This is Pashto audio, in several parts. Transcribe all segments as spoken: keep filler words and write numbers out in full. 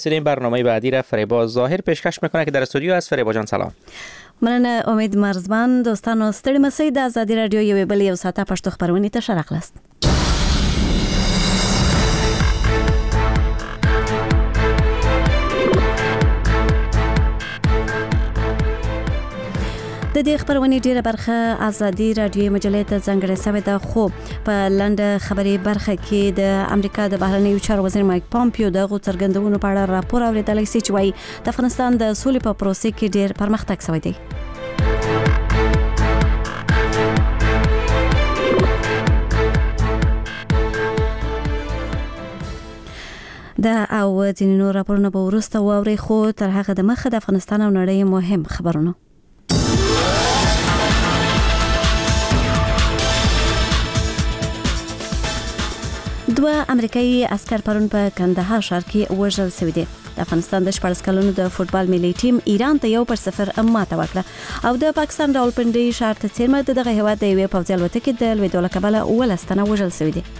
سرین برنامه بعدی را فریبا ظاهر پیشکش میکنه که در استودیو است. فریبا جان سلام. مننه امید مرزبان. دوستانو ستړي مسئ د آزادي رادیو یو بل یو ساعته پښتو خبرونه ته شرق لاست. د دې خبرونې ډیره برخه آزادي رادیو مجلې ته ځانګړې شوې ده، خو په لنډه خبري برخه کې د امریکا د بهرنیو چارو وزیر مایک پامپیو د غو څرګندونو په اړه راپور اوریدلی سي چې وايي د افغانستان د سولې په پروسې کې ډیر پرمختګ شوی دی. دا او ځینې نور راپورونه به وروسته واورئ، خو تر هغه د مخه د افغانستان او نړۍ مهم خبرونه. دوه امریکایي عسكر پرون په کندهار ښار کې وژل شوي دي. د افغانستان د شپږ کلونو د فوتبال ملي ټیم ایران ته یو پر صفر ماته ورکړه او د پاکستان راولپنډي ښار ته څیرمه دغه هیواد د یوې پوځي الوتکې د لوېدو له کبله اوولس تنه وژل شوي دي.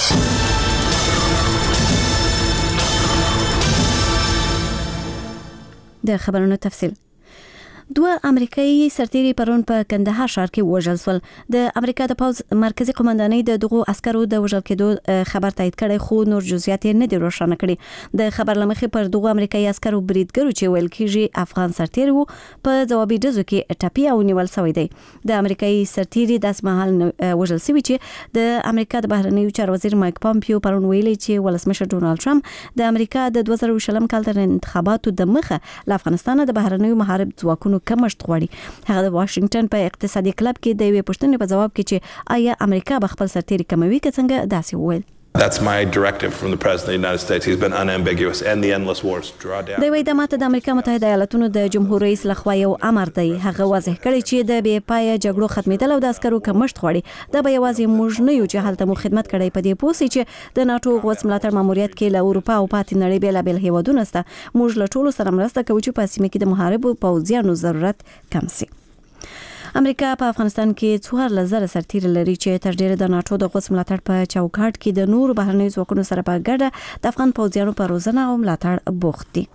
د خبرونو تفصیل. دوه امریکایي سرتیري پرون په کندهار ښار کې وژل شول. د امریکا د پوز مرکزی قومندانۍ د دغو عسکرو د وژل کېدو خبر تایید کړي، خو نور جزئیات نه دي روښانه کړي. د خبر لمخې پر دغو امریکایي عسکرو بریدګرو چې ویل کېږي افغان سرتیري وو په ځوابي ډزو کې ټپي او نیول شوی دی. د امریکایي سرتیري داس مهال وژل شوی چې د امریکا د بهرنیو چارو وزیر مایک پامپیو پرون ویلي چې ولسمشر ډونالد ټرمپ د امریکا د دوه زره شلم کال تر انتخاباتو د مخه له افغانستان د بهرنیو محارب ځواکونو کمښت غواړي. هغه د واشنگټن په اقتصادي کلب کې د یوې پوښتنې په جواب کې چې آیا امریکا به خپل سرتیري کموي که څنګه داسې وویل. That's my directive from the President of the United States. He's been unambiguous and the endless wars draw down. د وی د ماته د امریکا متحده ایالاتونو د جمهور رئیس لخوا یو امر دی. هغه واضح کړی چې د بې پای جګړو ختمېدل او د عسکرو کمښت غواړي. دا به یوازې موږ نه یو چې هلته مو خدمت کړی په دې پوسې چې د ناتو غوڅ ملاتړ ماموریت کې له اروپا او پاتې نړۍ بېلابېل هیوادونه سته. موږ له ټولو سره مرسته کوو چې په سیمه کې د محاربو پوځیانو ضرورت کم شي. امریکا په افغانستان کې څوارلس زره سرتیري لري چې تر ډیره د ناتو د غوڅ ملاتړ په چوکاټ کې د نورو بهرنیو ځواکونو سره په ګډه د افغان پوځیانو په روزنه او ملاتړ بوخت دي.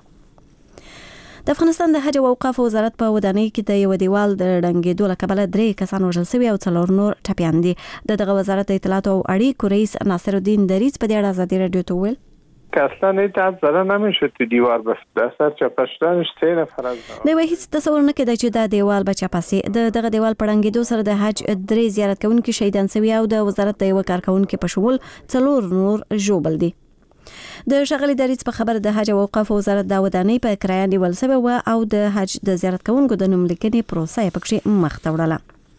د افغانستان د حج او اوقاف وزارت په ودانۍ کې د یو دیوال د ړنګېدو له کبله درې کسان وژل شوي او څلور نور ټپیان دي. د دغه وزارت د اطلاعات او اړیکو رئیس ناصر الدین دریځ په دې اړه آزادي رادیو ته وویل که اصلا ایتاب زده نمیشه تو دیوار بس اثر چپشتنش سه نفر از دی وایي هیڅ تصور نه کېدای چې دا دیوال به چپاسي. د دغه دیوال پړنګېدو سره د حج درې زیارت کوونکي شهیدان شوي او د وزارت د یو کارکونکي په شمول څلور نور ژوبل دي. د ښاغلي دریځ په خبره د حج او اوقاف وزارت د ودانۍ په کرایه نیول شوې وه او د حج د زیارت کوونکو د نوم لیکنې پروسه یې پکښې مخ ته وړله.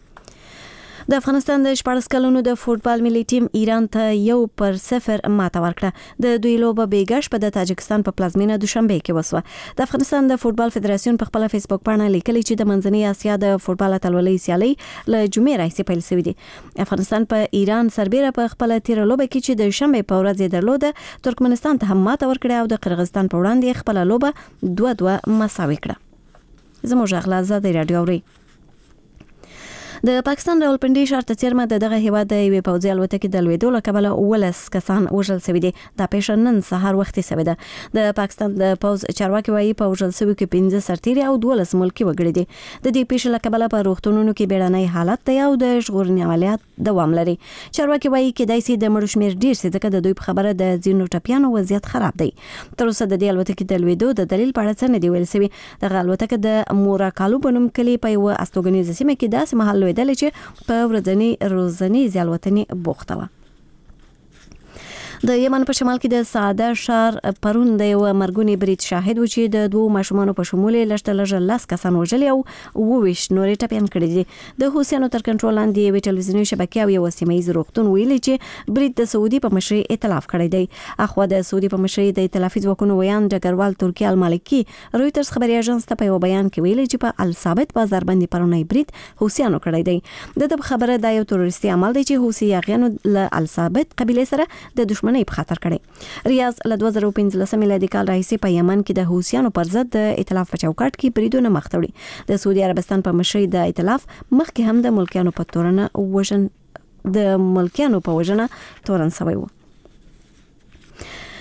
د افغانستان د شپږ کلونو د فوتبال ملي ټیم ایران ته یو پر صفر ماته ورکړه. د دوی لوبه بیګش په د تاجکستان په پلازمینه دوشنبه کې وسوه. د افغانستان د فوتبال فدراسیون په خپل فیسبوک باندې لیکلي چې د منځنۍ اسیا د فوتبال اتلولۍ سیالۍ له جمعې راهیسې پیل شوې دي. افغانستان په ایران سربېره په خپل تیر لوبه کې چې د شنبه په ورځ یې درلوده ترکمنستان ته هم ماته ورکړه او د قرغیزستان په وړاندې خپل لوبه دوه دوه مساوي کړه. زموږ اخلاص آزادي رادیو اوري. د پاکستان راولپنډي ښار ته څیرمه د دغه هیواد د یوې پوځي الوتکې د لوېدو له کبله اوولس کسان وژل شوي دي. دا پیښه نن سهار وختي شوې ده. د پاکستان د پوځ چارواکي وایي په وژل شویو کې پنځه سرتیري او دولس ملکي وګړي دي. د دې پیښې له کبله په روغتونونو کې بیړنی حالت دی او د ژغورنې عملیات دوام لري. چارواکي وایي کېدای شي د مړو شمېر ډېر شي ځکه د دوی په خبره د ځینو ټپیانو وضعیت خراب دی. تر اوسه د دې الوتکې د لوېدو د دلیل په اړه څه نه دي ویل شوي. دغه الوتکه د موراکالو په نوم کلي په یوه استوګنیزه سیمه کې داسې مهال لوېدلې چې په ورځنی روزنی زیالوتنې بوخته وه. د یمن په شمال کې د ساده ښار پرون د یو مرګونی برید شاهد و چې د دوو ماشومانو په شمول لږ تر لږه لس کسان وژلي او اوویشت نورې ټپیان کړي دي. د حوثیانو تر کنټرول لاندې یوې ټلویزیوني شبکې او یو سیمه ییز روغتون ویلي چې برید د سعودي په مشرۍ ائتلاف کړی دی. اخوا د سعودي په مشرۍ د ائتلافي ځواکونو ویان ډګروال ترکي المالکي رویټرز خبري اژانس ته په یو بیان کې ویلي چې په الثابت بازار باندې پرونی برید حوثیانو کړی دی. د خبره دا یو تروریستي عمل دی چې حوثي یاغیانو له الثابت قبیله سره د دښمنۍ په خطر کړي. ریاض له دوه زره پنځلسم میلادي کال راهیسې په یمن کې د حوثیانو پر ضد د ائتلاف په چوکاټ کې بریدونه مخ ته وړي. د سعودي عربستان په مشرۍ د ائتلاف مخکې هم د ملکیانو په تورنه وژن د ملکیانو په وژنه تورن شوی و.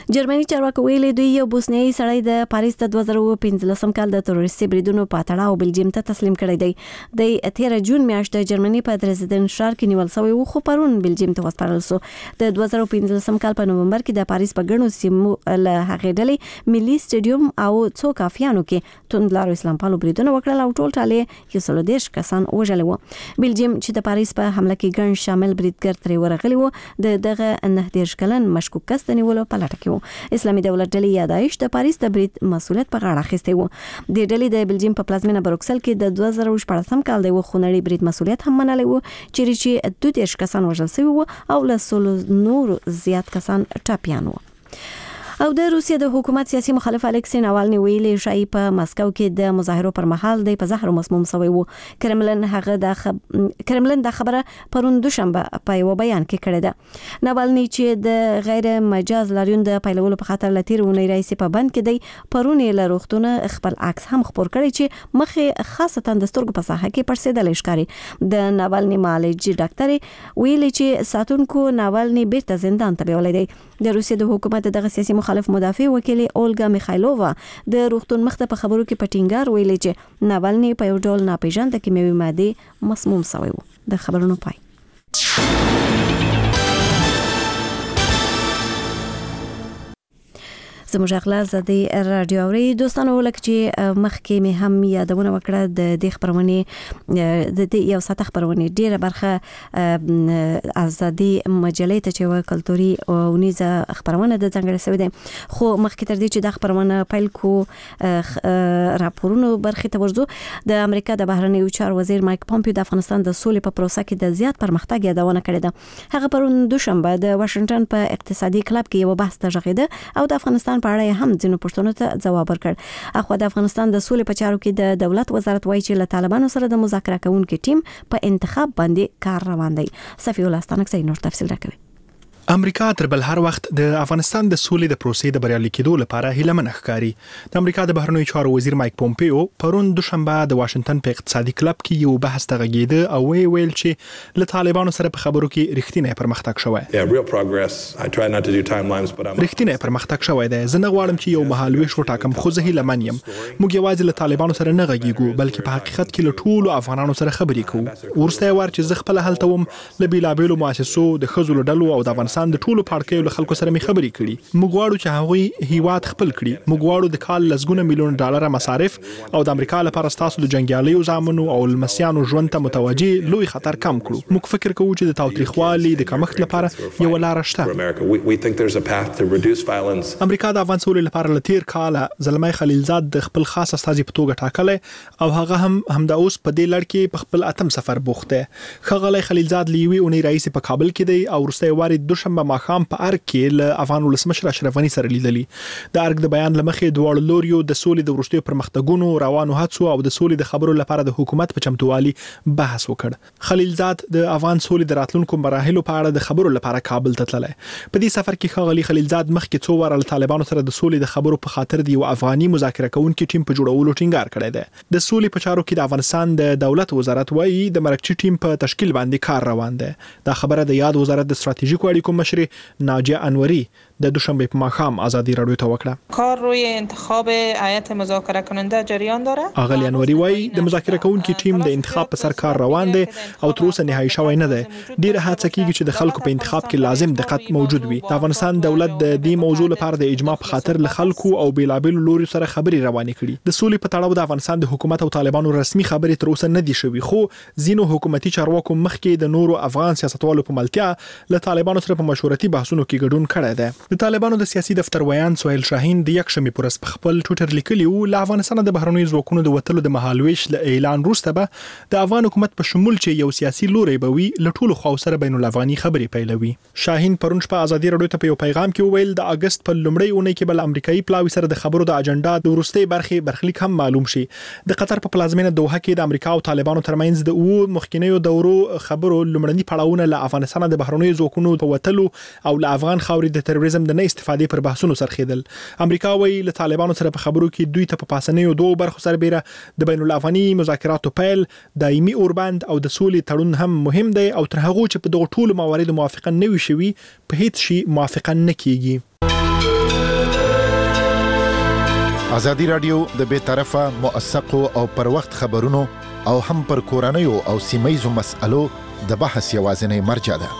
جرمني چارواکو ویلي دوی یو بوسنیایي سړی د پاریس د دوه زره پنځلسم کال د تروریستي بریدونو په تړاو بلجیم ته تسلیم کړی دی. د تیر جون میاشت د جرمني په درزدن ښار کې نیول شوی و، خو پرون بلجیم ته وسپارل شو. د دوه زره پنځلسم کال په نومبر کې د پاریس په ګڼو سیمو له هغې ډلې ملي سټیډیوم او څو کافیانو کې توندلارو اسلام پالو بریدونه وکړل او ټول ټاله یو سل دېرش کسان وژلي وو. بلجیم چې د پاریس په حمله کې ګڼ شامل بریدګر ترې ورغلي وو، د دغه نه دېرش کلن مشکوک کس د نیولو په لټه کې وو. اسلامي دولت ډلې یادایش د پاریس د برید مسؤلیت په غاړه اخیستی وو. د ډلې د بلجیم په پلازمینه بروکسل کې د دوه زره شپږم کال د خونړي برید مسؤلیت هم منلی وو، چیرې چې دوه دېرش کسان وژل شوي وو او له سلو نور زیات کسان ټپیان وو. او د روسیې د حکومت سیاسي مخالف الکسی ناوالني ویلي شای په مسکو کې د مظاهرو پر مهال د په زهر مسموم شوی وو. کرملن هغه د خب... کرملن د خبره پرون دوشنبه په یو بیان کې کړې ده. ناوالني چې د غیر مجاز لاریون د پیلولو په خاطر لتیر ونی رئیس په بند کې دی، پرون له روختونه خپل عکس هم خبر کړی چې مخه خاصه د سترګو په ساحه کې پرسیدل ښکاری. د ناوالني معالج ډاکټر ویلي چې ساتونکو ناوالني بیرته زندان ته بیولې دی. د روسیې د حکومت دغه سیاسي مخالف مدافع وکیل اولګا میخایلووا د روغتون مخته په خبرو کې په ټینګار ویلي چې ناوالني په یو ډول ناپېژانده کیمیاوي ماده مسموم شوی وو. د خبرونو پای. زموږ اخلاص د رادیو اوري دوستانو، لکه چې مخکې مې هم یادونه وکړه د دې خبرونې د دې یو ساته خبرونې ډیره برخه ازادي مجلې ته چې کلتوري او نيزه خبرونه د څنګه سوي دي، خو مخکې تر دې چې د خبرونه پیل کو راپورونو برخه ته ورځو. د امریکا د بهرنیو چارو وزیر مایک پومپیو د افغانستان د سولې په پروسه کې د زیات پرمختګ یادونه کړې ده. هغه پرون دوشنبه د واشنگټن په اقتصادي کلب کې یو بحث ترغیده او د افغانستان په اړه هم ځینو پوښتنو ته ځواب ورکړ. اخو د افغانستان د سولې په چارو کې د دولت وزارت وایي چې له طالبانو سره د مذاکره کوونکي ټیم په انتخاب باندې کار روان دی. صفی الله ستانکسي نور تفصیل راکوي. امریکا تر بل هر وخت د افغانستان د سولې د پروسې د بریالي کېدو لپاره هیله من ښکاري. د امریکا د بهرنیو چارو وزیر مایک پومپیو پرون دوشنبه د واشنگټن په اقتصادي کلب کې یو بحث تغږیده او ویل چې له طالبانو سره په خبرو کې رښتینی پرمختګ شوی. رښتینی پرمختګ شوی دی. زه نه غواړم چې یو مهالويش وټاکم، خو زه هیله من یم. موږ یوازې له طالبانو سره نه غږیږو، بلکې په حقیقت کې له ټولو افغانانو سره خبرې کوو. ورسته وار چې زه خپل هلته وم له بیلابېلو مؤسسو د ښځو له ډلو او د افغانستان د ټولو پاړکیو له خلکو سره مې خبرې کړي. موږ غواړو چې هغوی هیواد خپل کړي. موږ غواړو د کال لسګونه میلیون ډالر مصارف او د امریکا لپاره ستاسو د جنگیالیو زامنو او لمسیانو ژوند ته متوجه لوی خطر کم کړو. موږ فکر کوو چې د تاوتریخوالي د کمښت لپاره یو لار شته. امریکا د افغان سولې لپاره لتیر کال زلمي خلیلزاد د خپل خاص استازي په توګه ټاکلی او هغه هم همدا اوس په دې لړ کې په خپل اتم سفر بوخت دی. خغلی خلیلزاد لیوي اونۍ رئیس په کابل کې دی او ورسته واري دوشنبه ماښام په ارګ کې له افغان ولسمشر اشرف غني سره لیدلی. د ارګ د بیان لمخې دواړو لوریو د سولې د وروستیو پرمختګونو، روانو هڅو او د سولې د خبرو لپاره د حکومت په چمتووالي بحث وکړ. خلیلزاد د افغان سولې د راتلونکو مراحلو په اړه د خبرو لپاره کابل ته تللی. په دې سفر کې خغلی خلیلزاد مخکې څو واره له طالبانو سره د سولې د خبرو په خاطر د یو افغاني مذاکره کوونکي ټیم په جوړولو ټینګار کړی دی. د سولې په چارو کې د افغانستان د دولت وزارت وایي د مرکچي ټیم په تشکیل باندې کار روان دی. دا خبره د یاد وزارت د ستراتیژیکو اړیکو مشر ناجیه انوری د دوشنبه په ماښام ازادي رادیو ته وکړه. کار روی انتخاب هیئت مذاکره کننده جریان داره. اغلی انوری وایي د مذاکره کوونکي ټیم د انتخاب په سر کار روان دی او تر اوسه نهایی شوی نه دی. ډیره هڅه کیږي چې د خلکو په انتخاب کې لازم دقت موجود وي. د افغانستان دولت د دې موضوع لپاره د اجماع په خاطر له خلکو او بیلابېلو لوري سره خبرې روانې کړي. د سولې په تړاو د افغانستان د حکومت او طالبانو رسمي خبرې تر اوسه نه دي شوي، خو ځینو حکومتي چارواکو مخکې د نورو افغان سیاستوالو په ملتیا له طالبانو سره په مشورتي بحثونو کې ګډون کړی دی. د طالبانو د سیاسي دفتر ویان سهیل شاهین د یکشنبې پر ورځ په خپل ټویټر لیکلی و له افغانستان د بهرنیو ځواکونو د وټلو د مهالويش له اعلان وروسته به د افغان حکومت په شمول چې یو سیاسي لوري به وي له ټولو خواو سره بین الافغاني خبرې پیلوي. شاهین پرون شپه ازادي رادیو ته په یو پیغام کې وویل د اگست په لومړۍ اونۍ کې بل امریکایي پلاوي سره د خبرو د اجنډا د ورستۍ برخې برخلیک هم معلوم شي. د قطر په پلازمینه دوحه کې د امریکا او طالبانو ترمنځ د او مخکینیو دورو خبرو لومړني پړاوونه له افغانستان د بهرنیو ځواکونو په وټلو او له افغان خاورې د تروریزم د نه استفادې پر بحثونو سرخیدل. امریکا وایي له طالبانو سره په خبرو کې دوی ته په پاسنیو دوه برخو سربېره د بین الافغاني مذاکراتو پیل، دایمي اوربند او د سولې تړون هم مهم دی او تر هغه چې په دغه ټولو مواردو موافقه نه وي شوي په هیڅ شي موافقه نه کیږي. ازادي رادیو د بے طرفه موثقو او پر وخت خبرونو او هم پر کورنیو او سیمایزو مسألو د بحث یوازینی مرجع ده.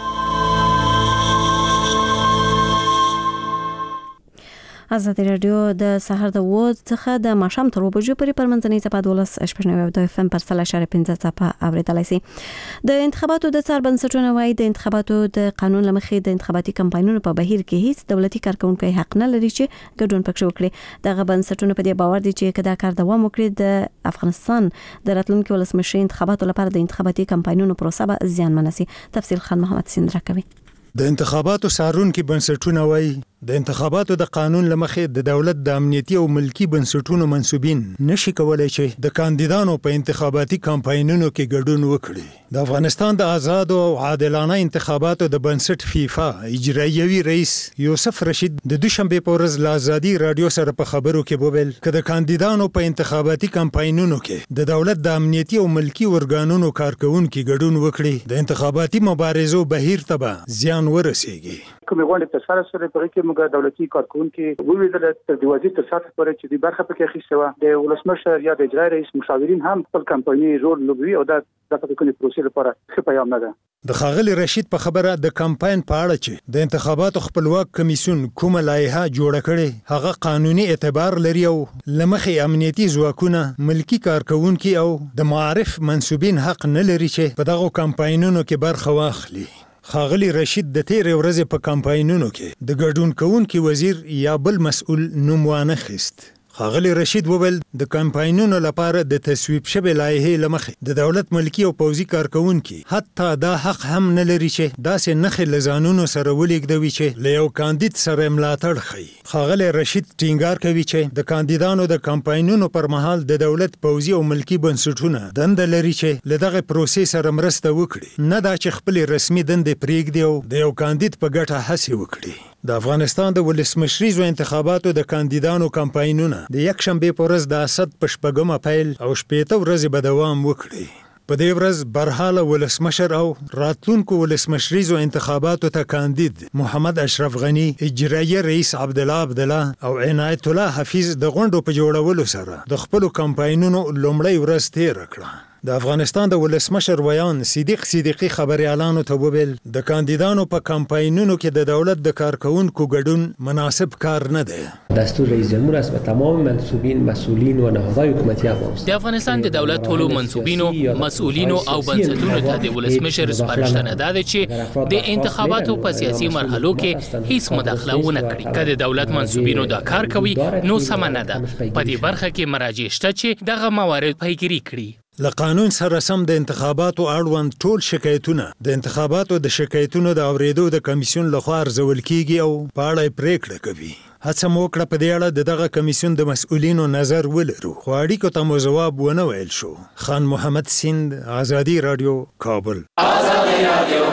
ازادي رادیو د سحر د وود څخه د ماښام تر وبجو پورې پر منځنۍ صفه دولس شپږ د اف ام پر سل اشاره پنځه صفه اوریدلای شي. د انتخاباتو د څار بنسټونو وايي د انتخاباتو د قانون لمخې د انتخاباتي کمپاینونو په بهیر کې هیڅ دولتي کارکونکو حق نه لري چې ګډون پکښ وکړي. دغه بنسټونو په دې باور دي چې کدا کار دوام وکړي د افغانستان د راتلونکي ولسمشر انتخاباتو لپاره د انتخاباتي کمپاینونو پروسه به زیان منسي. تفصیل خان محمد سیندرا کوي. د انتخاباتو سارونکو بنسټونه وایي د انتخاباتو د قانون لمخې د دولت د امنیتي او ملکی بنسټونو منسوبین نشي کولای چې د کاندیدانو په انتخاباتي کمپاینونو کې ګډون وکړي. د افغانستان د آزاد او عادلانه انتخاباتو د بنسټ فیفا اجرایوي رئیس یوسف رشید د دوشنبه په ورځ له ازادي رادیو سره په خبرو کې وویل چې د کاندیدانو په انتخاباتي کمپاینونو کې د دولت د امنیتي او ملکی ورګانونو کارکونکو ګډون وکړي د انتخاباتي مبارزو بهیر ته به زیان ورسیږي. کومې غونډې په سره سره په کې موږ دولتي کارکونکو وویل تر د وزیر تر سطح پورې چې د برخه پکې اخیسته و د ولسمشر یا د اجرایي رئیس مشاورین هم خپل کمپایني رول لوبوي او دا د پکې پروسې لپاره ښه پیغام نه ده. د خاغلی رشید په خبره د کمپاین په اړه چې د انتخاباتو خپلواک کمیسیون کومه لایحه جوړه کړي هغه قانوني اعتبار لري او لمخې امنیتي ځواکونه ملکی کارکونکو او د معارف منسوبین حق نه لري چې په دغه کمپاینونو کې برخه واخلي. خاغلی رشید د تیرې ورځې په کمپاینونو کې د ګډون کوونکي وزیر یا بل مسؤل نوم وانه خیست. خاغلی رشید وویل د کمپاینونو لپاره د تصویب شوی لایحې لمخې د دولت ملکی او پوځي کارکونکو حتی دا حق هم نه لري چې داسې نخې لزانونو سره ولیږدوي چې له یو کاندید سره ملاتړ کوي. خاغلی رشید ټینګار کوي چې د کاندیدانو د کمپاینونو پر مهال د دولت پوځي او ملکی بنسټونه دنده لري چې له دغه پروسې سره مرسته وکړي نه دا چې خپل رسمي دندې پرېږدي او د یو کاندید په ګټه هڅې وکړي. د افغانستان د ولسمشریزو انتخاباتو د کاندیدانو کمپاینونه د یک شنبه په ورځ د اسد په شپږمه پیل او شپېته ورځې به دوام وکړي. په دې ورځ برحاله ولسمشر او راتلونکو ولسمشریزو انتخاباتو ته کاندید محمد اشرف غنی، اجرایي رئیس عبدالله عبدالله او عنایت الله حفیظ د غونډو په جوړولو سره د خپل کمپاینونو لومړی ورځ تیر کړه. د افغانستان د ولسمشر ویان صدیق صدیقی خبريالانو ته وویل د کاندیدانو په کمپاینونو کې د دولت د کارکونکو ګډون مناسب کار نه دی. دستور رئیس جمهور است و تمام منصوبین مسئولین و نهادهای حکومتی افغانستان د افغانستان د دولت ټولو منصوبینو مسئولینو او بنسټونو ته د ولسمشر سپارښتنه ده چې د انتخاباتو په سیاسي مرحلو کې هیڅ مداخله ونه کړي. که د دولت منصوبینو دا کار کوي نو سم نه ده. په دې برخه کې مراجع شته چې دغه موارد پیگیری کړي. له قانون سره سم د انتخاباتو اړوند ټول شکایتونه د انتخاباتو د شکایتونو د اوریدو د کمیسیون لخوا ارزول کیږي او په اړه پریکړه کوي. هڅه مو وکړه په دې اړه د دغه کمیسیون د مسؤلینو نظر ولرو خو اړیکو ته مو جواب ونه ویل شو. خان محمد سیند، ازادي رادیو، کابل. ازادي رادیو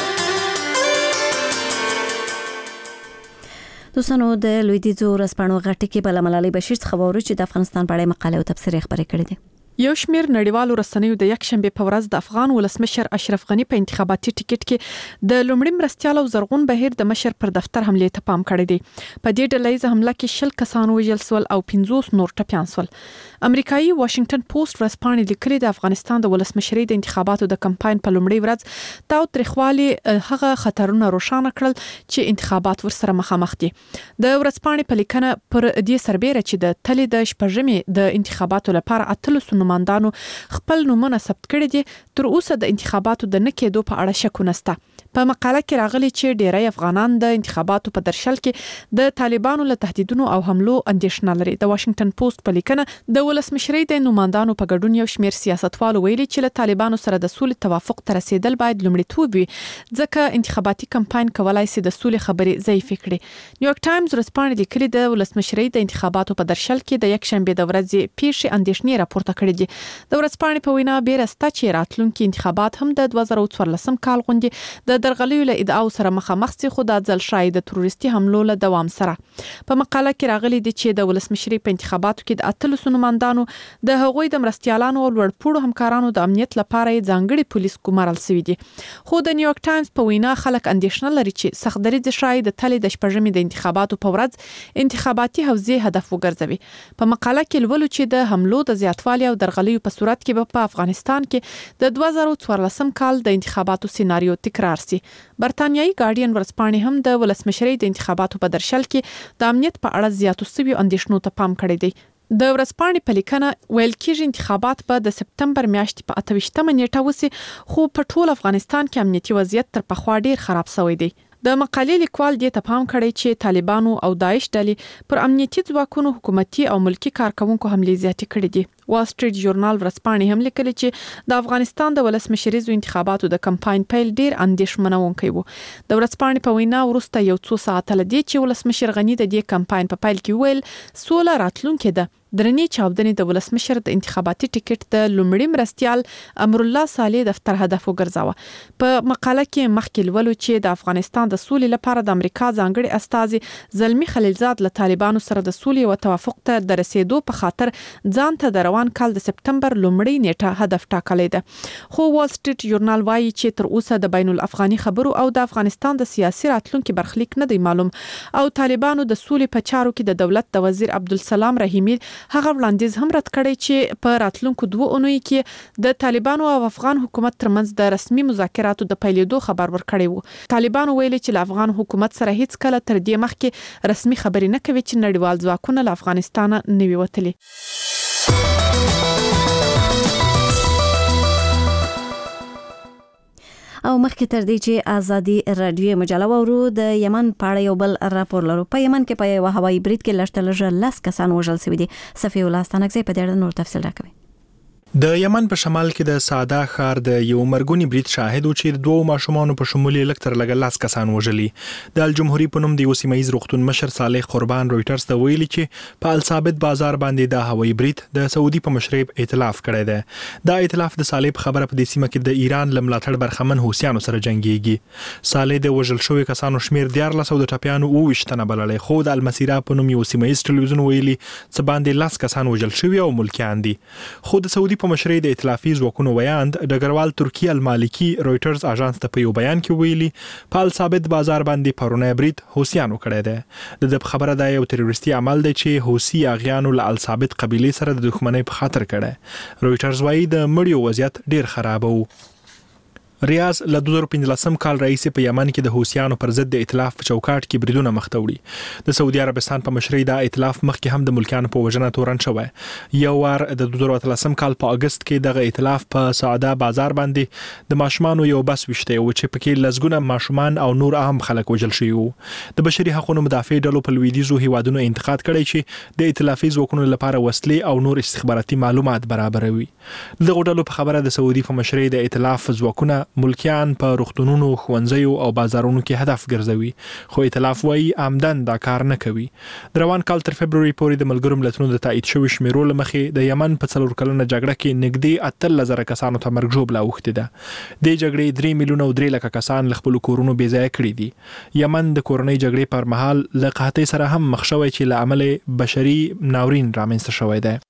دوستانو د لویدیځو ورځپاڼو غټي کې بل ملالۍ بشیر څخه ووري چې د افغانستان په اړه مقاله او تبصره خبرې کړې دي. یو شمیر نړیوالو رسنیو د یک شنبه په ورځ د افغان ولسمشر اشرف غنی په انتخاباتي ټیکټ کې د لومړي مرستيال او زرغون بهیر د مشر پر دفتر حمله ته پام کړی دی. په دې ډلې حمله کې شل کسان وژل شول او پنځوس نور ټپيان شول. امریکایي واشنگټن پوسټ ورځپاڼې لیکلي د افغانستان د ولسمشرۍ د انتخاباتو د کمپاین په لومړي ورځ تاو تریخوالي هغه خطرونه روښانه کړل چې انتخابات ورسره مخامخ دي. د ورځپاڼې په لیکنه پر دې سربېره چې د تلې د شپږمې د انتخاباتو لپاره اتلس نوماندانو خپل نومونه ثبت کړي دي، تر اوسه د انتخاباتو د نکېدو په اړه شک نشته. په مقاله کې راغلي چې ډیری افغانان د انتخاباتو په درشل کې د طالبانو له تهدیدونو او حملو اندېښنه لري. د واشنگټن پوسټ په لیکنه د ولسمشرۍ د نوماندانو په ګډون یو شمېر سیاستوالو ویلي چې له طالبانو سره د سولې توافق ته رسیدل باید لومړیتوب وي ځکه انتخاباتي کمپاین کولای شي د سولې خبرې ضعیفې کړي. نیویورک ټایمز ورځپاڼې لیکلي د ولسمشرۍ د انتخاباتو په درشل کې د یک شنبه د ورځې پیښې اندېښنې راپورته کړې دي. د ورځپاڼې په وینا بیرسته چې راتلونکي انتخابات هم د دوه زره څوارلسم کال غوندې د د درغلیو له ادعاو سره مخامخ سي، خو د ځل شای د تروریستي حملو له دوام سره. په مقاله کې راغلي دي چې د ولسمشري په انتخاباتو کې د اتلس نوماندانو د هغوی د مرستيالانو او لوړپوړو همکارانو د امنیت لپاره ځانګړي پولیس ګمارل شوي دي. خو د نیویورک ټایمز په وینا خلک اندېښنه لري چې سختدریز شای د تلې د شپږمې د انتخاباتو په ورځ انتخاباتي حوزې هدف وګرځوي. په مقاله کې لولو چې د حملو د زیاتوالي او درغلیو په صورت کې په افغانستان کې د دوه زره څوارلسم کال د انتخاباتو سیناریو تکرار سي. برتانیایي ګارډین ورځپاڼې هم د ولسمشرۍ د انتخاباتو په درشل کې د امنیت په اړه زیاتو سوي اندېښنو ته پام کړی دی. د ورځپاڼې په لیکنه ویل کېږي انتخابات په د سپتمبر میاشتې په اته ویشتمه نیټه وسي، خو په ټول افغانستان کې امنیتي وضعیت تر پخوا ډیر خراب شوی دی. د مقالې لیکوال دې ته پام کړی چې طالبانو او داعش ډلې پر امنیتي ځواکونو حکومتي او ملکی کارکونکو حملې زیاتې کړې دي. وال سټریټ ژورنال ورځپاڼې هم لیکلي چې د افغانستان د ولسمشریزو انتخاباتو د کمپاین پیل ډیر اندېښمنونکی و. د ورځپاڼې په وینا وروسته یو څو ساعته لدی چې ولسمشر غنی د دې کمپاین په پیل کې ویل سوله راتلونکې ده. درنې چاودنې د ولسمشر د انتخاباتي ټیکټ د لومړي مرستيال امر الله صالح دفتر هدف وګرځاوه. په مقاله کې مخکې لولو چې د افغانستان د سولې لپاره د امریکا ځانګړي استازي زلمی خلیلزاد له طالبانو سره د سولې او توافق ته د رسیدو په خاطر ځان ته د روان کال د سپتمبر لومړۍ نیټه هدف ټاکلې ده. خو وال سټریټ ژورنال وایي چې تر اوسه د بین الافغاني خبرو او د افغانستان د سیاسي راتلونکو برخلیک نه دی معلوم، او طالبانو د سولې په چارو کې د دولت د وزیر عبدالسلام رحیمی هغه وړاندیز هم رد کړی چې په راتلونکو دوه اونیو کې د طالبانو او افغان حکومت ترمنځ د رسمي مذاکراتو د پیلېدو خبر ورکړی وو. طالبانو ویلي چې له افغان حکومت سره هیڅ کله تر دې مخکې رسمي خبرې نه کوي چې نړیوال ځواکونه له افغانستان نه وي وتلي. او مخکې تر دې چې ازادي رادیو مجله وورو د یمن په اړه یو بل راپور لرو. په یمن کې په یو هوایي برید کې لږ تر لږه لس کسان وژل شوي دي. صفي الله ستانکزی په دې اړه نور تفصیل راکوي. د یمن په شمال کې د ساده ښار د یو مرګونی برید شاهد و چې د دوه ماشومانو په شمول یې لږ تر لږه لاس کسان وژلي. د الجمهوریت په نوم د یو سیمه ییز روغتون مشر صالح قربان رويټرز ته ویلي چې په الثابت بازار باندې د هوایي برید د سعودي په مشرۍ ائتلاف کړی دی. دا ائتلاف د صالح خبره په دې سیمه کې د ایران لملاتړ برخمن حوثیانو سره جنگيږي. صالح د وژل شوی کسانو شمیر دیارلس او د ټپیانو اوه ویشتنه بللې، خو د المسیرا په نوم یو سیمه ییز ټلویزیون ویلي چې باندې لاس کسان وژل شوی او ملکیان دي. خو د سعودي په مشرۍ د ائتلاف ځواکونو ویاند ډګروال ترکیه المالکی رويټرز اژانس ته په یو بیان کې ویلي په الثابت بازار باندې پرونه برید حوثیانو کړی دی. د خبره دا یو تروریستي عمل دی چې حوثي اغیانو له الثابت قبيله سره د دښمنۍ په خاطر کړی. رويټرز وایي د مړیو وضعیت ډیر خراب وو. ریاض له دوه زره پنځلسم کال راهیسې په یمن کې د حوثیانو پر ضد د ائتلاف په چوکاټ کې بریدونه مخ ته وړي. د سعودي عربستان په مشرۍ دا ائتلاف مخکې هم د ملکیانو په وژنه تورن شوی. یو وار د دوه زره اتلسم کال په اگست کې دغه ائتلاف په سعاده بازار باندې د ماشومانو یو بس وشته او چې پکې لزګونه ماشومان او نور عام خلک وژل شوي وو. د بشري حقوقو مدافع ډلو په لویدیځو هیوادونو انتقاد کړی چې د ائتلافي ځواکونو لپاره وسلې او نور استخباراتي معلومات برابروي. دغه ډلو په خبره د سعودي په مشرۍ د ائتلاف ځواکونه ملکیان په روغتونونو، ښوونځیو او بازارونو کې هدف ګرځوي، خو ائتلاف وايي عمدن دا کار نه کوي. د روان کال تر فبروري پورې د ملګرو ملتونو د تایید شوی شمیرو له مخې د یمن په څلور کلنه جګړه کې نږدې اتلس زره کسانو ته مرګ ژوبله اوښتې ده. د جګړې درې میلیونه او درې لکه کسان له خپلو کورونو بې ځایه کړي دي. یمن د کورنۍ جګړې پر مهال له قحطۍ سره هم مخ شوی چې له امله بشري ناورین رامنځته شوی دی.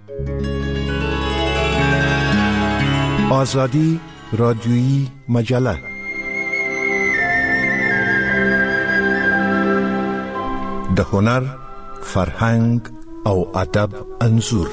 آزادی رادیویی مجله د هنر، فرهنګ او ادب انځور.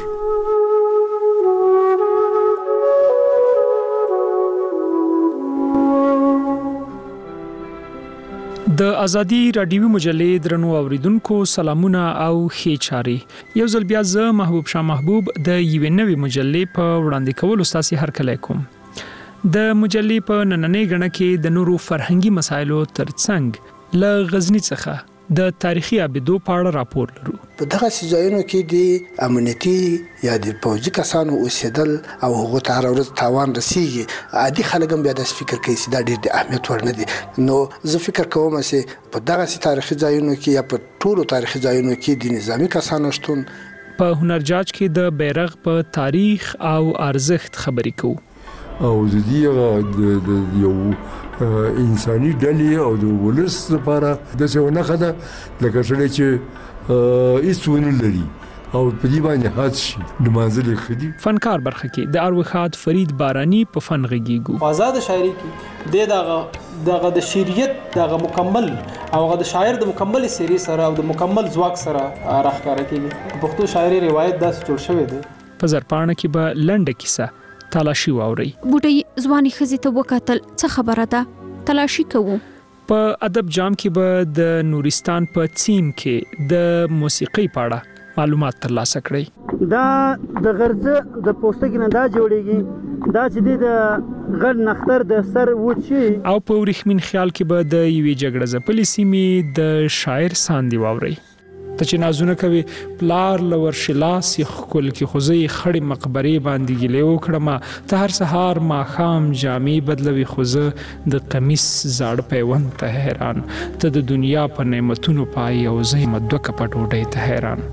د ازادي رادیوي مجلې درنو اوریدونکو سلامونه او ښه چاري. یو ځل بیا زه محبوب شاه محبوب د یوې نوې مجلې په وړاندې کولو ستاسو هرکلی کوم. د مجلې په نننۍ غړنه کې د نورو فرهنګي مسایلو ترڅنګ له غزنی څخه د تاریخي ابدو په اړه راپور لرو. په دغه ځایونو کې د امنیتي یا د پوځي کسانو اوسېدل او هغه ته هر ورځ تاوان رسیږي. عادي خلک هم بیا د فکر کوي چې دا ډېر د اهمیت وړ نه دي. نو زه فکر کوم چې په دغه تاریخي ځایونو کې یا په ټولو تاریخي ځایونو کې د نظامی کسانو شتون. په هنرجاج کې د بیرغ په تاریخ او ارزښت خبرې کوو. او د دې د یو انساني ډلې او د ولس لپاره د څه نه خده لکه سړی چې هیڅ لري او په دې باندې حادث شي د منځلي خدي. فنکار برخه کې د اروخات فرید بارانی په فن غږیږي. آزاد شاعري کې د دغه دغه د شعریت دغه مکمل او د شاعر د مکمل سری سره او د مکمل ځواک سره راخکاره کیږي. پښتو شاعري روایت داس جوړ شوی دی. په زرپاڼه کې به لنډه کیسه تلاشي واوري. بوټي ځواني خزي ته وکتل څه خبره ده تلاشي کوو. په ادب جام کې به د نورستان په چین کې د موسیقي پاړه معلومات ترلاسه کړئ. دا د غرزه د پوستکي نه دا جوړیږي دا چې د غړ نختر د سر وچی او په ورخمین خیال کې به د یوې جګړه ځپلې سیمې د شاعر ساندي واوري. ته چې نازونه کوي پلار لور شلاس خپل کې خوځي خړې مقبره باندې ګلې وکړم ته هر سهار ما خام جامې بدلوي خوځه د قمیص زاړ پیوند ته حیران ته د دنیا په نعمتونو پای او زې مدوک پټوډې ته حیران.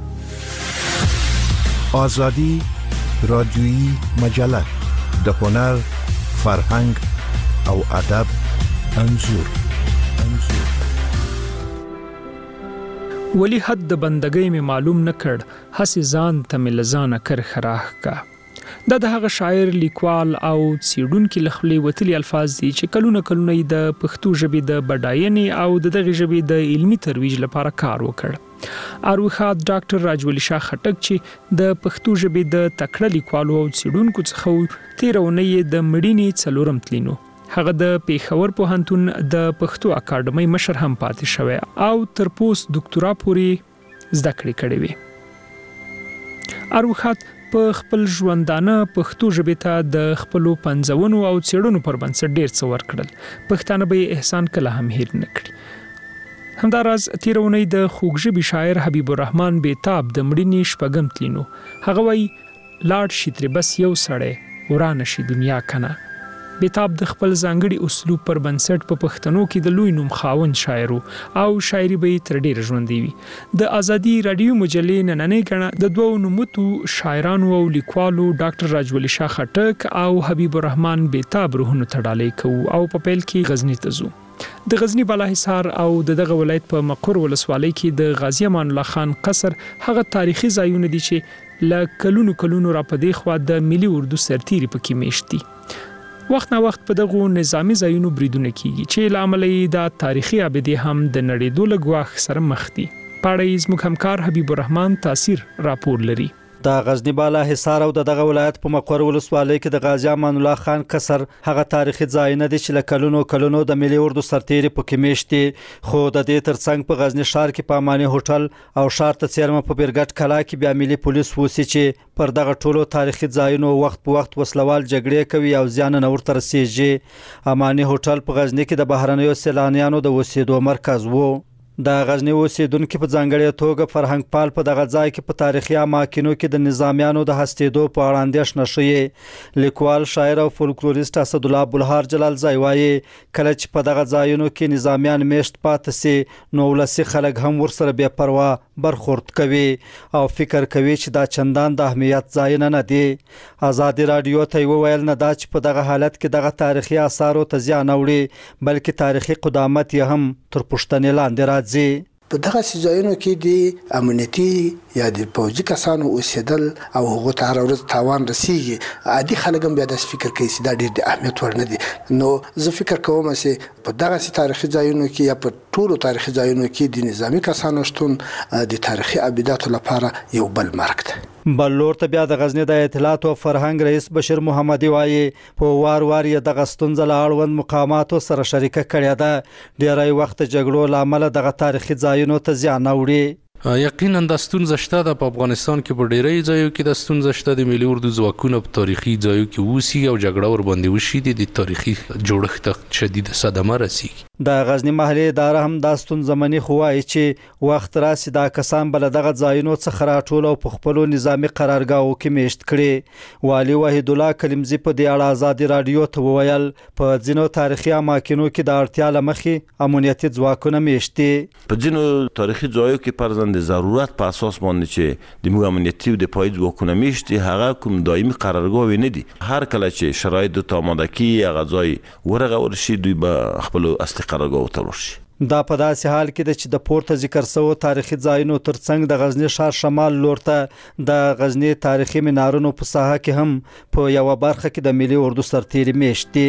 آزادی رادیویی مجله د هنر فرهنګ او ادب انځور انځور ولی حد د بندګۍ می معلوم نکړ هسې ځان ته مې لزانه کر خراح کا. دا د هغه شاعر لیکوال او څېړونکي له خولې وتلي الفاظ دي چې کلونه کلونه یې د پښتو ژبې د بډاینې او د دغې ژبې د علمي ترویج لپاره کار وکړ. اروخات ډاکټر راجولی شاه خټک چې د پښتو ژبې د تکړه لیکوالو او څېړونکو څخه تېره اونۍ د مړینې څلورم تلینو. هغه د پیښور پوهنتون د پښتو اکاډمۍ مشر هم پاتې شوی او تر پوسټ ډاکټورا پورې زده کړې کړې وې. اروخات په خپل ژوندانه پښتو ژبې ته د خپلو پنځونو او څېړنو پر بنسټ ډېر څه ورکړل. پښتانه به یې احسان کله هم هیر نه کړي. همداراز تېره اونۍ د خوږژبي شاعر حبیب الرحمن بیتاب د مړینې شپږم تلینو. هغه وایي لاړ شي ترې بس یو سړی ورانه شي دنیا کنه. بیتاب د خپل ځانګړي اسلوب پر بنسټ په پښتنو کې د لوی نوم خاوند شاعر او شاعري به تر ډیره ژوندۍ وي. د آزادي رادیو مجلې نننۍ ګڼه د دوو نوموتو شاعرانو او لیکوالو ډاکټر راجولی شاه خټک او حبیب الرحمن بیتاب روحونو ته ډالۍ کوو او په پیل کې غزنی ته ځو. د غزنی بالاحصار او د دغه ولایت په مقر ولسوالۍ کې د غازی امان الله خان قصر هغه تاریخي ځایونه دي چې ل کلونو کلونو را پدې خوا د ملي اردو سرتیري پکې میشت دي. وخت نه وخت په دغه نظامی ځایونو بریدونه کیږي چې لامل یې د تاریخي ابدي هم د نړیدو لګواخ سره مخ دي. پاړې زموږ همکار حبیب الرحمن تاثیر راپور لري. د غزنی بالاحصار او دغه ولایت په مقر ولسوالۍ کې د غازی امان الله خان قصر هغه تاریخي ځای نه دي چې له کلونو کلونو د ملي اردو سرتیري پکې میشت دي. خو د دې ترڅنګ په غزنی ښار کې په اماني هوټل او شار ته څیرمه په بیرګټ کلا کې بیا ملي پولیس وسی چې پر دغه ټولو تاریخي ځایونو وخت په وخت وسلوال جګړې کوي او ځان نه ورته رسیږي. اماني هوټل په غزنی کې د بهرنیو سیلانیانو د اوسېدو مرکز وو. د غزنی اوسیدونکو په ځانګړي توګه فرهنګ پال په دغه ځای کې په تاریخي اماکنو کې د نظامیانو د هستېدو په اړه اندېښنه شوې. لیکوال شاعر او فولکلوریست اسد الله بلهار جلال ځای وایي کله چې په دغه ځایونو کې نظامیان میشت پاتې سي نو ولسي خلک هم ورسره بې پروا برخورد کوي او فکر کوي چې دا چندان د اهمیت ځای نه دي. آزادي رادیو ته وویل نه دا چې په دغه حالت کې دغه تاریخي آثارو ته زیان اوري بلکې تاریخي قدامت یې هم تر پوښتنې لاندې راځي. په دغه سيزونو کې د امنیتي یا د پوځي کسانو اوسېدل او هغه ته هر ورځ تاوان رسیږي عادي خلک هم بیا د فکر کوي چې دا ډېر د اهمیت ور نه دي. نو زه فکر کوم چې په دغه تاریخي ځایونو کې یا په ټولو تاریخي ځایونو کې د نظامی کسانو شتون د تاریخي ابداتو لپاره یو بل مرګ دی. بل لور ته بیا د غزنی د اطلاعات او فرهنګ رئیس بشیر محمدي وایي په وار وار یې د غستونځ له اړوند مقاماتو سره شریکه کړې ده. ډیری وخت جګړو لامل دغه تاریخي ځایونو ته زیان اوړي. یقینا د ستونزه شته د افغانستان کې په ډیری ځایو کې د ستونزه شته د ملي اردو ځواکونو په تاریخي ځایو کې وسی او جګړه ور باندې وشي د تاریخي جوړښت شدید صدمه رسیږي. د غزنی محلي اداره هم د ستونزه منی خوای چې وخت راسي د کسان بل دغه ځایونو څخه راټول او په خپل نظامی قرارګاو کې میشت کړي. والي وحید الله کلمزی په د اړه آزادي رادیو ته وویل په ځینو تاریخي اماکنو کې د اړتیا لمخې امنیتي ځواکونه میشتي. په ځینو تاریخي ځایو کې پرځن مثلا د ضرورت په اساس باندې چې د موږ امنیتي او دفاعي ځواکونه میشتي هغه کوم دایمي قرارګاه نه دي. هر کله چې شرایط د آماده کی هغه ځای ورغول شي دوی به خپل اصلي قرارګاه ته ورشي. دا په داسې حال کې چې د پورته ذکر شوی تاریخي ځایونو ترڅنګ د غزنی ښار شمال لور ته د غزنی تاریخي منارونو په ساحه کې هم په یو برخه کې د ملي اردو سرتیري میشتي.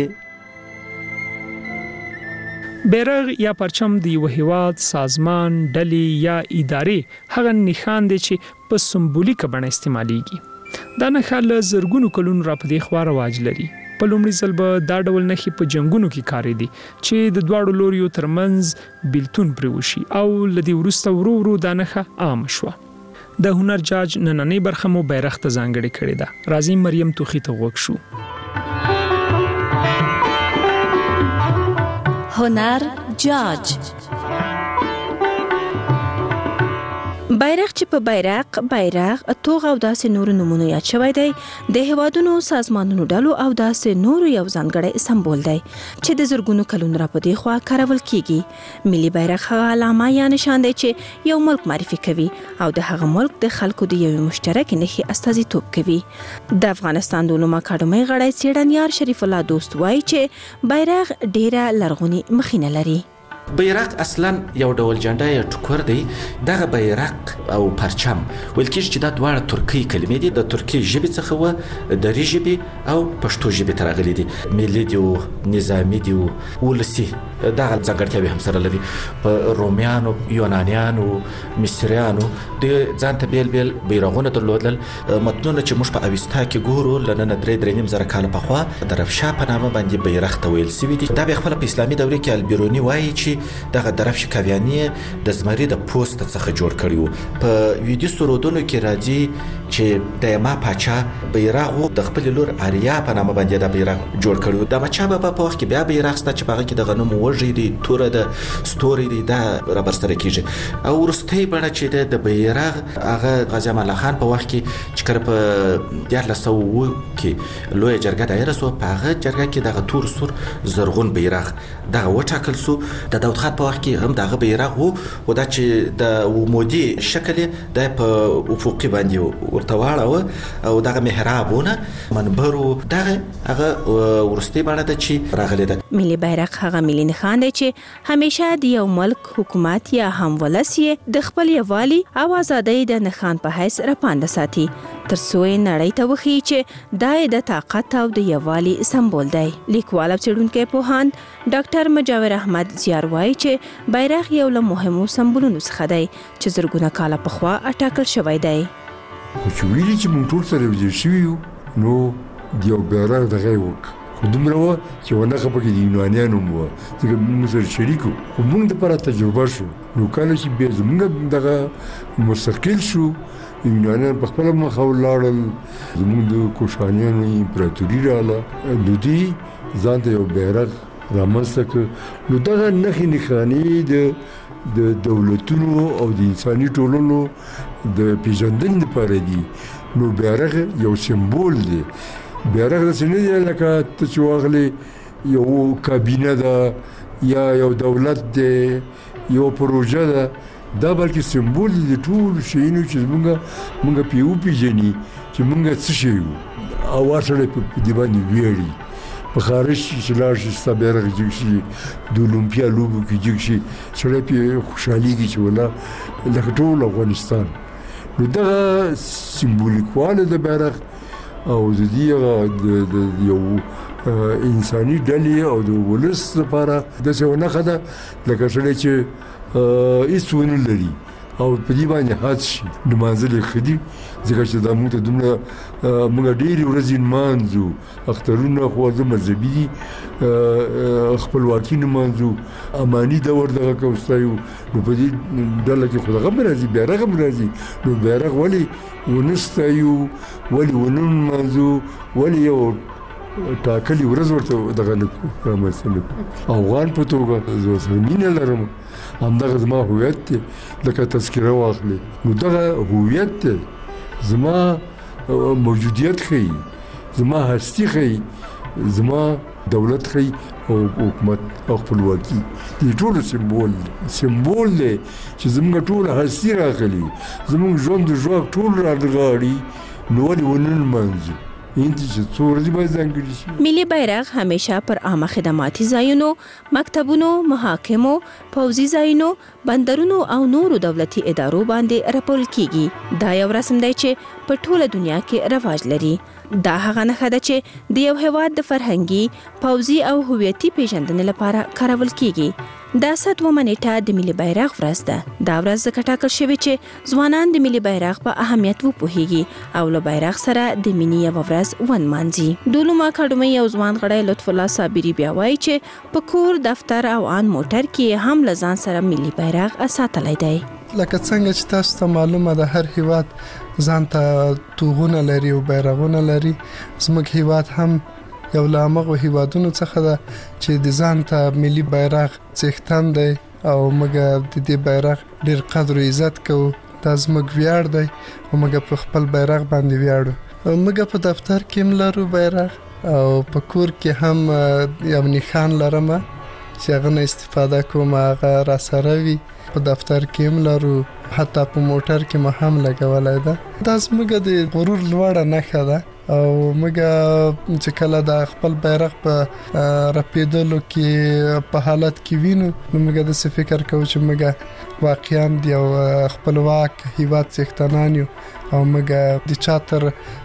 بیرغ یا پرچم د یو هیواد سازمان ډلې یا ادارې هغه نښان دی چې په سمبولیکه بڼه استعماليږي. دا نښه له زرګونو کلونو راپدې خوا رواج لري. په لومړي ځل به دا ډول نښې په جنگونو کې کارې دي چې د دواړو لوریو ترمنځ بیلتون پرې وشي او له دې وروسته ورو ورو دا نښه عام شوه. د هنر جاج نننۍ برخه مو بیرغ ته ځانګړې کړې ده. راځي مریم توخي ته غوږ شو. هنر جاج بیرغ چې په بیرغ بیرغ توغ او داسې نور نمونه یاد شوی دی د هوادونو سازمانونو ډلو او داسې نور یو ځانګړی سمبول دی چې د زرګونو کلونو راپدې خوا کارول کیږي. ملي بیرغ هغه علامه یا نشان دی چې یو ملک معرفي کوي او د هغه ملک د خلکو د یو مشترک نښې استازیتوب کوي. د افغانستان د علومو اکاډمۍ غړی څېړنیار شریف الله دوست وایي چې بیرغ ډیره لرغونی مخینه لري. بیرغ اصلا یو ډول جنډه یا ټوکر دی. دغه بیرغ او پرچم ول کېږي چې دا دواړه ترکی کلمې دي د ترکی ژبې څخه و دري ژبې او پښتو ژبې ته راغلي دي. ملي دي او نظامي دي او ولسي دغه ځانګړتیاوې هم سره لري. په رومیانو یونانیانو مصریانو د ځان ته بیل بیل بیرغونه درلودل. متنونه چې موږ په اوستا کې ګورو لننه درې درې نیم زره کاله پخوا د رفشا په نامه باندې بیرغ ته ویل شوی دی. دا به خپل په اسلامي دوره کې البیرونی وایي چې دغه درفش کاویانی د زمری د پوسټ څخه جوړ کړیو. په ویډیو سرودونو کې راځي چې د ما پاچا بیرغ د خپل لور آریا په نامه باندې د بیرغ جوړ کړیو. د مچا په وخت کې بیا بیرغ ست چې په هغه کې د غنمو وږي دي تور د ستوري دي دا رابر سره کیږي. او ورستۍ بڼه چې د بیرغ هغه غازی امان الله خان په وخت کې چې کړ په دیار لسو کې لوی جرګه دایره سو په هغه جرګه کې د تور سور زرغون بیرغ دغه وټاکل سو. د داود خان په وخت کې هم دغه بیرغ وو او دا چې د مودي شکل د په افقي باندې ورته واړه او دغه محرابونه منبرو دغه هغه ورستي باندې د چی راغلي ده. ملي بیرغ هغه ملي نښان دی چې همیشه د یو ملک حکومت یا هم ولسیه د خپل یوالي او ازادۍ د نښان په حیث راپاند ساتي ترڅو نړۍ ته وخی چې دای د طاقت او د یوالي سمبول دی. لیکوال او څېړونکی پوهاند ډاکټر مجاور احمد زیار وایي چې بیرغ یو له مهمو سمبولونو څخه دی چې زرګونه کاله پخوا اټاکل شوی دی. خو چې ویلي چې موږ ټول سره یوځای شوي یو نو د یو بیرغ دغه یې وکړ خو دومره وه چې ونښه پکې د یونانیانو هم وه ځکه موږ سره شریک وو خو موږ دپاره تجربه شو. نو کله چې بیا زموږ دغه مستقل شو یونانیان په خپله مخه ولاړل زموږ د کوشانیانو امپراتوري راغله نو دوی ځان ته یو بیرغ رامنځته کړ. نو دغه نښې نښانې د د دولتونو او د انساني ټولنو د پیژندنې لپاره دي. نو بیرغ یو سمبول دی. بیرغ داسې نه دی لکه ته چې واخلې یو کابینه ده یا یو دولت دی یو پروژه ده دا بلکې سمبول دی د ټولو شیانو چې زمونږ مونږ پرې وپېژني چې مونږ څه شی وو او هر سړی په دې باندې ویاړي. په خارج چې لاړ شي ستا بیرغ جګ شي د اولمپیا لوبو کې جګ شي سړی پرې خوشحالېږي چې والله لکه ټول افغانستان. نو دغه سمبولیکواله د بیرغ او د دې د یو انساني ډلې او د ولس لپاره داسې یوه نښه ده لکه سړی چې هېڅ ونه لري او په دې باندې حد شي نمانځل یې ښه دي ځکه چې دا موږ ته دومره موږ ډېرې ورځې نمانځو اخترونه خو زه مذهبي دي خپلواکي نمانځو اماني دور دغه کوستایو نو په دې ډله کې خو دغه هم راځي بیرغ هم راځي. نو بیرغ ولې ونه ستایو ولې ونه نمانځو ولې یو ټاکلې ورځ ورته دغه نه کړو رامنځته نه کړو. افغان په توګه زه ورسره مینه لرم همدغه زما هویت دی لکه تذکره واخلې نو دغه هویت دی زما موجودیت ښیي زما هستي ښیي زما دولت خي او حکومت او خپلواکي د ټولو سمبول سمبول دی چې زموږ ټول هستی راغلي زموږ ژوند د ژواک ټول راغلي نو ولې ونه لمانځو ملي بیرغ همیشه پر عامه خدماتي ځایونو، مکتبونو، محاکمو، پوځي ځایونو، بندرونو او نورو دولتي ادارو باندې رپول کیږي. دا یو رسم دی چې په ټوله دنیا کې رواج لري. دا هغه نښه ده چې د یو هېواد د فرهنګي، پوځي او هویتي پیژندنې لپاره کارول کیږي. دا ساتومه نیټه د ملي بیرغ ورځ ده. دا ورځ ځکه ټاکل شوې چې ځوانان د ملي بیرغ په اهمیت وپوهیږي او له بیرغ سره د مینې یوه ورځ ونمانځي. د علومو اکاډمۍ یو ځوان غړی لطف الله صابري بیا وایي چې په کور، دفتر او آن موټر کې هم له ځان سره ملي بیرغ ساتلی دی. لکه څنګه چې تاسو ته معلومه ده هر هیواد ځان ته توغونه لري او بیرغونه لري. زموږ هیواد هم یو له هغو هیوادونو څخه ده چې د ځان ته ملي بیرغ څښتن دی او موږ د دې بیرغ ډېر قدر او عزت کوو. دا زموږ ویاړ دی او موږ په خپل بیرغ باندې ویاړو. موږ په دفتر کې هم لرو بیرغ او په کور کې هم یو نښان لرم چې هغه نه استفاده کوم، هغه را سره وي. په دفتر کې هم لرو، حتی په موټر کې ما هم لګولای ده. دا زموږ د غرور لوړه نښه ده او موږ چې کله د خپل بیرغ په رپیدلو کې په حالت کې وینو نو موږ د څه فکر کوو چې موږ واقعا د یو خپلواک هیواد څښتنان یو او موږ د چاتر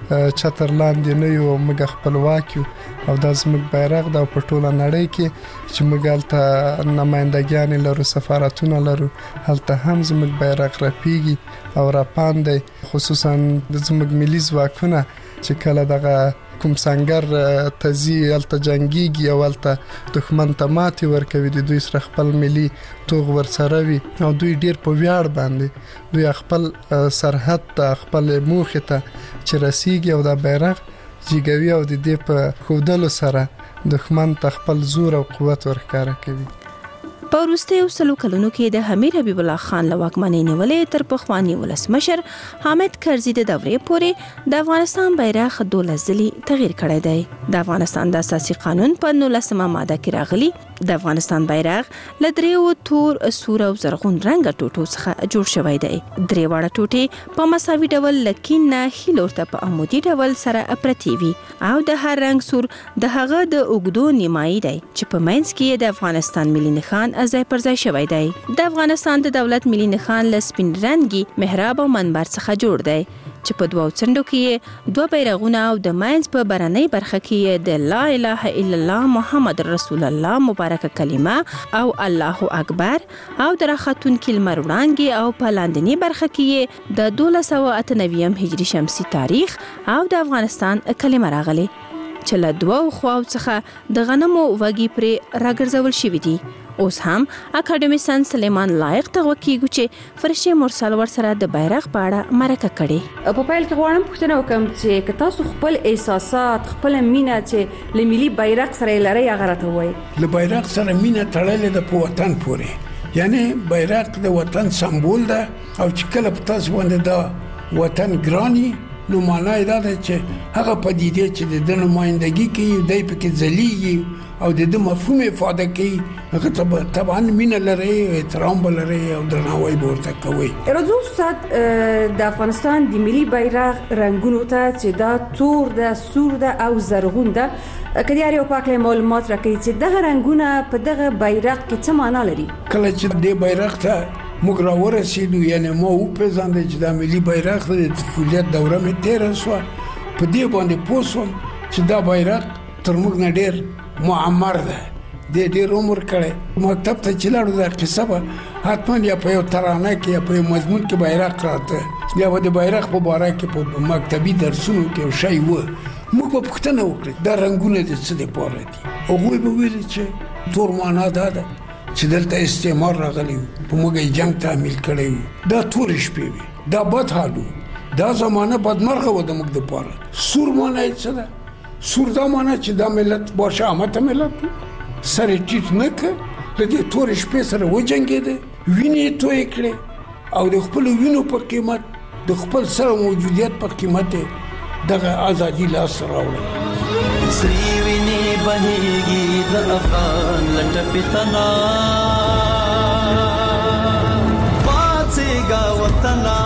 چتر لاندې نه یو، موږ خپلواک یو او دا زموږ بیرغ ده. په ټوله نړۍ کې چې موږ هلته نمایندګانې لرو، سفارتونه لرو، هلته هم زموږ بیرغ رپیږي او راپان دی. خصوصا زموږ ملي ځواکونه چې کله دغه کوم سنگر تزي هلته جنگيږي او هلته دښمن ته ماتې ورکوي، د دوی سره خپل ملي توغ ورسره وي او دوی ډیر په ویاړ باندې دوی خپل سرحد ته، خپل موخې ته چې رسیږي او دا بیرغ جګوي او د دې په ښودلو سره دښمن ته خپل زور او قوت ورښکاره کوي. په وروستیو سلو کلونو کې د امیر حبیب الله خان له واکمنۍ نیولې تر پخواني ولسمشر حامد کرزي د دورې پورې د افغانستان بیرغ دولس ځلې تغییر کړی دی. د افغانستان د اساسي قانون په نولسمه ماده کې راغلي د افغانستان بیرغ له دریو تور، سور او زرغون رنګه ټوټو څخه جوړ شوی دی. درې واړه ټوټې په مساوي ډول له کیڼ نه ښي لور ته په عمودي ډول سره پرتې وي او د هر رنګ سور د هغه د اوږدو نیمایي دی چې په منځ کې د افغانستان ملي نښان ځای پر ځای شوی دی. د افغانستان د دولت ملي نښان له سپین رنګي محراب او منبر څخه جوړ دی چې په دوو څنډو کې دوه بیرغونه او د منځ په برنۍ برخه کې د لا اله الا الله محمد رسول الله مبارکه کلمه او الله اکبر او د راختونکي لمر وړانګې او په لاندنۍ برخه کې د دولس سوه اته نوي هجري شمسي تاریخ او د افغانستان کلمه راغلي چې له دوو خواو څخه د غنمو وږي پرې راګرځول شوي دي. اوس هم اکاډمیسن سلیمان لایق ته وکیږي چې فرشي مرسل ورسره د بیرغ په اړه مرکه کړي. په پیل کې غواړم پوښتنه وکم چې که تاسو خپل احساسات، خپل مینه چې له ملي بیرغ سره لري هغه راته وایي. له بیرغ سره مینه تړلې ده په وطن پورې، یعنی بیرغ د وطن سمبول ده او چې کله په تاسو باندې دا وطن ګرانی نو معنی دا ده چې هغه پدیده چې د نمائندګي کوي دی پکې ځلیږي او د دې مفهوم افاده کوي، هغه طبعا مینه لري، احترام لري او درناوی ورته کوي. راځو استاد د افغانستان د ملي بیرغ رنگونو ته چې دا تور ده، سور ده او زرغون ده، کله یو پاکه معلومات راکړي چې دغه رنگونه په دغه بیرغ کې څه معنی لري؟ کله چې د بیرغ ته موږ راورسېدو، یعنی ما وپېژاندل چې دا ملي بیرغ د طفولیت دوره مې تېره شوه، په دې باندې پوه شوم چې دا بیرغ تر موږ نه ډېر معمر ده، د ډېر عمر کړی. مکتب ته چې لاړو دا قصه به حتما یا په یو ترانه کې یا په یو مضمون کې بیرغ راته یا به د بیرغ په باره کې په مکتبي درسونو کې یو شی و. موږ به پوښتنه وکړه دا رنګونه د څه دپاره دي؟ هغوی به ویل چې تور معنا دا ده چې دلته استعمار راغلی و، په موږ یې جنګ تعمیل کړی و، دا تورې شپې وي، دا بد حال و، دا زمانه بدمرغه و د موږ دپاره. سور معنا یې څه ده؟ سور دا معنا چې دا ملت باشامته ملت و، سر یې ټیټ نه کړ، له دې تورې شپې سره وجنګېده، وینې یې تویې کړې او د خپلو وینو په قیمت، د خپل سره موجودیت په قیمت یې دغه ازادي لاسته راوړه. سرې وینې بهيږي د افغان لټه پتنا پاتېږه وطنا.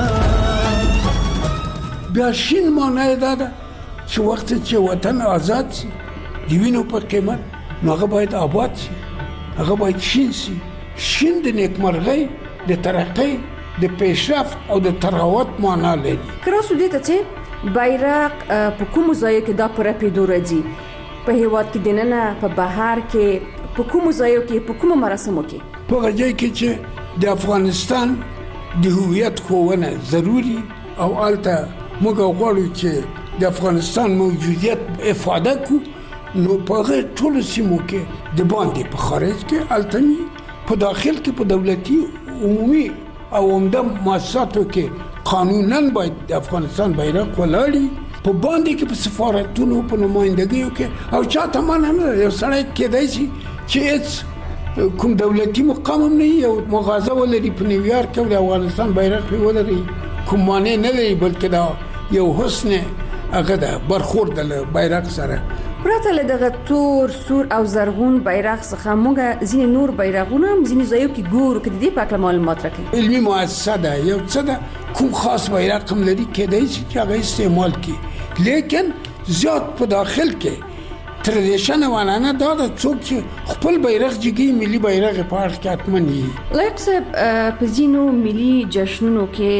بیا شین معنی دا ده چې وخت چې وطن آزاد شي د وینو په قیمت نو هغه باید آباد شي، هغه باید شین شي. شین د نیکمرغۍ، د ترقۍ، د پیشرفت او د تراوت معنا لري. کراسو دې ته چې بیرغ په کومو ځایو کې دا پر پیډو راځي، په هیواد کې دننه په بهر کې په کومو ځایو کې په کومو مراسمو کې په ځای کې چې د افغانستان د هویت ښوونه ضروری او الته موږ غواړو چې د افغانستان موجودیت افاده کو، نو په هغه ټولو سیمو کې د باندې په خارج کې التنی په داخل کې په دولتي عمومي او عمده مؤسساتو کې قانونا باید د افغانستان بیرغ ولاړی، په باندې کې په سفارتونو په نمائندګیو کې او چاته مانه نه یو سړی کېدای شي چې هیڅ کوم دولتي مقام هم نه یو مغازه ولري په نیویارک کې د افغانستان بیرغ په ولري، کوم معنی نه لري، بلکې دا یو حسن هغه د برخورد له بیرغ سره. پرته له دغه تور سور او زرغون بیرغ څخه موږ ځینې نور بیرغونه هم ځینې ځایو کې ګورو چې د دې په اړه معلومات راکړي. علمي مؤسسه ده یو څه ده، کوم خاص بیرغ هم لري کېدای شي چې هغه استعمال کړي، لیکن زیات په داخل کې تردیشن و عنعنه دا ده څوک چې خپل بیرغ جګي ملي بیرغ په اړه کې حتمن وي. لایق صاحب په ځینو ملي جشنونو کې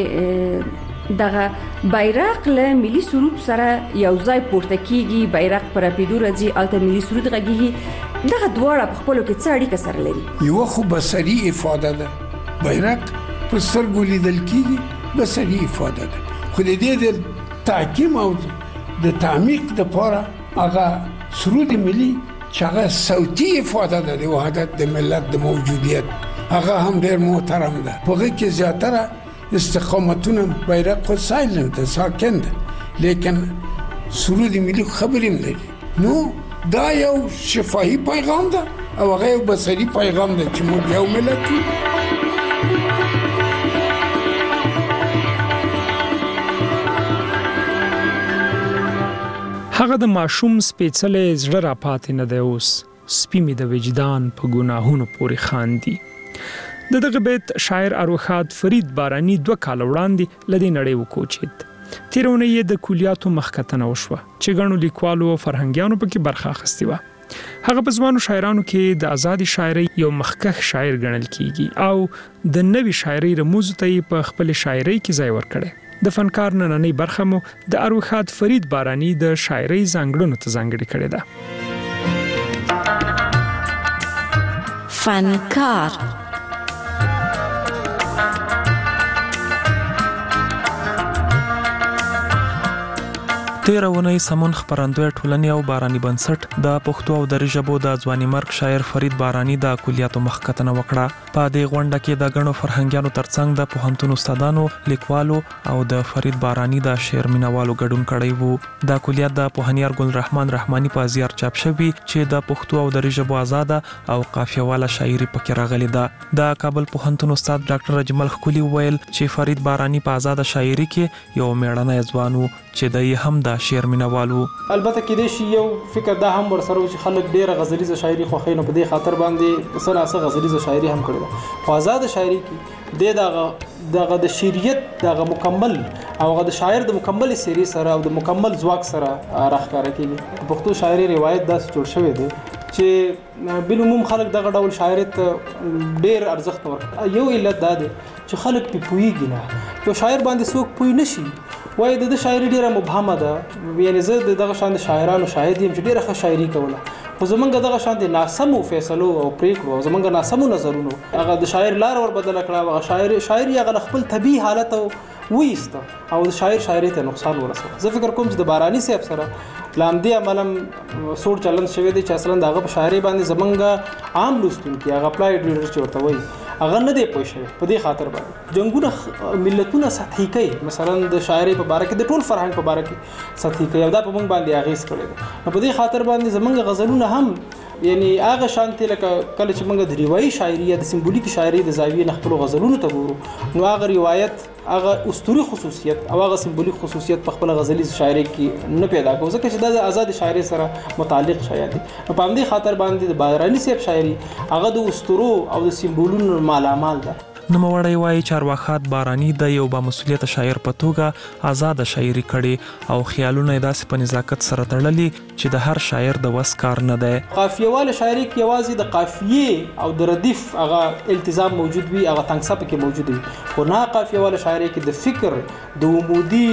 دغه بیرغ له ملي سرود سره یو ځای پورته کیږي، بیرغ پر پیډو راځي، الته ملي سرود غږیږي. دغه دواړه په خپلو کې څه اړیکه سره لري؟ یو خو بصري افاده ده، بیرغ په سترګو لیدل کیږي، بصري افاده ده، خو د دې د تحکیم او د تعمیق لپاره هغه سرود ملي چې هغه صوتي افاده ده د وحدت د ملت د موجودیت، هغه هم ډېر محترم ده. په هغه کې زیاتره استقامتونه بیرغ خو سایلنت ده، ساکن ده، لیکن سرود ملي خبرې هم لري. نو دا یو شفاهي پیغام ده او هغه یو بصري پیغام ده چې موږ یو ملت یو. هغه د ماشوم سپېڅلې زړه را پاتې نه دی، اوس سپی مې د وجدان په ګناهونو پورې خاندي. د دغه بیت شاعر اروخاد فرید بارانی دوه کال وړاندې لدې نړۍ وکوچید. تیرونه یې د کلیاتو مخکتنه وشوه چې ګڼو لیکوالو او فرهنګیانو پکې برخه اخیستې وه. هغه په ځوانو شاعرانو کې د آزادې شاعرۍ یو مخکښ شاعر ګڼل کیږي او د نوې شاعرۍ رموزو ته یې په خپل شاعرۍ کې ځای ورکړی. د فنکار نننۍ برخه مو د اروخاد فرید بارانی د شاعرۍ ځانګړنو ته ځانګړې کړې ده. فنکار تیر ونې سمون خبرندوی ټولنې او بارانی بنسټ د پښتو او دري ژبو د ځواني مرګ شاعر فرید بارانی د کلیاتو مخکتنه وکړه. په دې غونډه کې د غنو فرهنګیانو ترڅنګ د پوهنتون استادانو، لیکوالو او د فرید بارانی د شعر مینوالو ګډون کړی وو. د کلیات د پوهنیار ګل رحمان رحمانی په زیار چاپ شوی چې د پښتو او دري ژبو آزاده او قافیه والا شاعري پکې راغلي ده. د کابل پوهنتون استاد ډاکټر اجمل خولي ویل چې فرید بارانی په آزاده شاعري کې یو میړنی ځوان وو چې د یې هم د شعر مینوالو. البته کې د شی یو فکر دا هم ورسره چې خلک ډیره غزلیزه شاعري خوښوي، نو په دې خاطر باندې سره غزلیزه شاعري هم کړې ده. په آزاد شاعري کې د دغه دغه د شعریت دغه مکمل او هغه د شاعر د مکمل سری سره او د مکمل ځواک سره راښکاره کیږي. پښتو شاعري روایت داسې جوړ شوی دی چې بل عموم خلک دغه ډول شاعریت ډیر ارزښت ورکوي. یو علت دا دی چې خلک په پوهیږي نه، یو شاعر باندې څوک پوه نشي وای د شاعري ډیره مبهمه ده، یعنی زه دغه شان د شاعرانو شاهد یم چې ډیره ښه شاعري کوله، خو زمونږ دغه شان د ناسمو فیصلو او پریکړو او زمونږ ناسمو نظرونو هغه د شاعر لار ور بدل کړه، هغه شاعر شاعري هغه خپل طبيعي حالت او وېسته او د شاعر شاعري ته نقصان ورسوه. زه فکر کوم چې د بارانی صاحب سره لامدی عملم سوړ چلن شوی دی چې اصلا دغه په شاعري باندې زمونږ عام لوستونکي هغه اپلایډ ریډر چې ورته وایي هغه نه دی پوه شوی. په دې خاطر باندې جنگونه ملتونه سطحي کوي، مثلا د شاعري په باره کې د ټول فرهنګ په باره کې سطحي کوي او دا په موږ باندې اغیز کړی دی. نو په دې خاطر باندې زمونږ غزلونه هم یعنی هغه شانتي لکه کله چې موږ د روایي شاعري یا د سمبولیک شاعري د زاویې نه خپل غزلونو ته ګورو نو هغه روایت هغه اسطوري خصوصیت او هغه سمبولیک خصوصیت په خپل غزلي شاعري کې نه پیدا کوي ځکه چې د آزاد شاعري سره متعلق شاعر دي په همدې خاطر باندې د باراني صاحب شاعري هغه د اسطورو او د سمبولونو مالامال ده. نوموړی وایي چارواخات باراني د یو با مسؤلیت شاعر په توګه آزاد شاعري کړي او خیالونه داسې په نزاکت سره تړلي چې د هر شاعر د وس کار نه دی. قافیه‌وال شاعري کې یوازې د قافیې او د ردیف هغه التزام موجود وي هغه تنګ سپ کې موجود وي خو نه قافیه‌وال شاعري کې د فکر د عمودي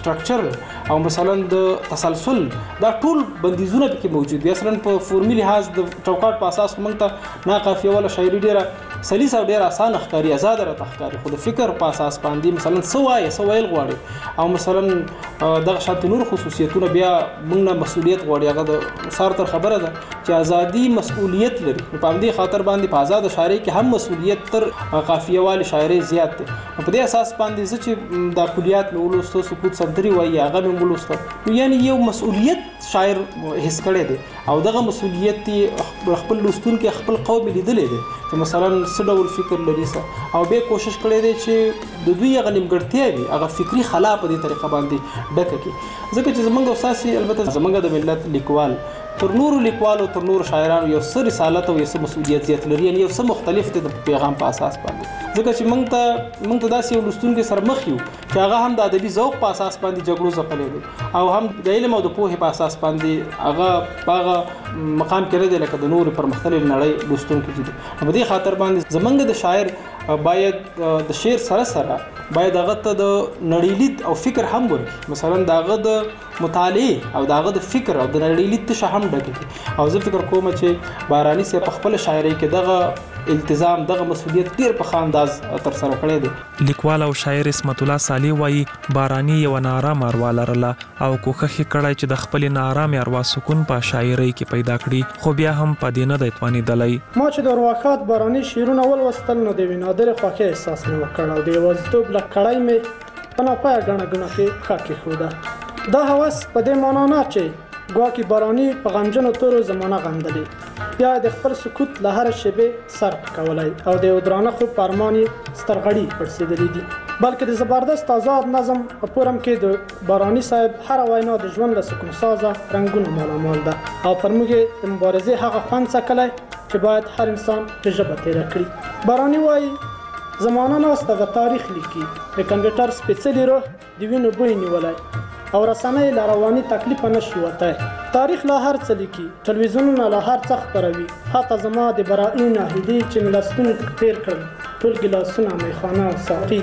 سټرکچر او مثلا د تسلسل دا ټول بندیزونه کې موجود دي. اصلا په فورمي لحاظ د چوکاټ په اساس موږ ته نه قافیه‌وال شاعري ډیره سلیس او ډیر اسانه ښکاري آزاد را تخکاري خو د فکر په اساس باندې مثلا سوای سوایل غواړي او مثلا دغه شانت نور خصوصیتونه بیا موږ نه مسؤلیت غواړي هغه د سار تر خبره ده چې ازادي مسؤلیت لري په همدې خاطر باندې په آزاد شاعري کې هم مسؤلیت تر قافیه والی شاعري زیات ده. په دې اساس باندې چې د کلیات له ولوستو سقوط سنتري وایي هغه مې ولوستو یعنی یو مسؤلیت شاعر حس کړي دي او دغه مسؤلیت خپل لوستون کې خپل قوم لیدلې دي چې مثلا څه ډول فکر لري او به کوشش کړی دی چې د دوی غنیمګړتیا وي هغه فکری خلا په دې طریقه باندې ډکه کی ځکه چې زمونږ استاد البته زمونږ د ملت لیکوال تر نور لیکوالو تر نور شاعرانو یو سر رسالت او یو سر مسؤلیت زیات لري یعنی یو سر مختلف دي د پیغام په اساس باندې ځکه چې موږ ته موږ ته داسې یو لستونکو سره مخ یو چې هغه هم د ادبي ذوق په اساس باندې جګړو ځپلې دي او هم د علم او د پوهې په اساس باندې هغه هغه مقام کې لري لکه د نور پرمختللي نړۍ لستونکو دي. په دې خاطر باندې زمونږ د شاعر باید د شعر سره سره باید هغه ته د نړیلید او فکر هم ورکړي مثلا داغه د مطالعه او داغه د فکر او د نړیلید ته هم ډکې او زه فکر کوم چې باراني سي په خپل شاعري کې دغه التزام دغه مسؤلیت ډیر په خانداز تر سره کړی دی. لیکوال او شاعر اسمت الله صالح وایي باراني یو نارام اروا لرله او کوښښ کړی چې د خپل نارام اروا سکون په شاعري کې پیدا کړي خو بیا هم په دینه د اتواني دلای. ما چې د ارواخات باراني شیرونه ولوستل نو د وینادر خوښي احساس مې وکړ او د یوازیتوب لکړای مې په ناپای غاڼه غاڼه کې خاکې خوده. دا هوس په دې معنا نه چې ګواکې باراني په غمجنو تورو زمانه غندلې یا د خپل سکوت له هر شیبې سر کولای او د یو درانه خو پرمانی سترغړی پرسیدلې دي بلکې د زبردست آزاد نظم په پورم کې د باراني صاحب هر وینا د ژوند له سکون سازه رنگونو مالامال ده او پر موږ د مبارزې هغه خوند څکلای چې باید هر انسان په ژبه تیر کړي. باراني وایي زمانه ناسته د تاریخ لیکي د کمپیوټر سپېڅلي روح د وینو بوی نیولای او رسنۍ له رواني تکلیف نشي وته تاریخ لا هر څه لیکي ټلویزیونونه لا هر څه خبروي حتی زما د برائي ناهیدي چې ملستون تیر کړل ټول ګلاسونه میخانه او ساقي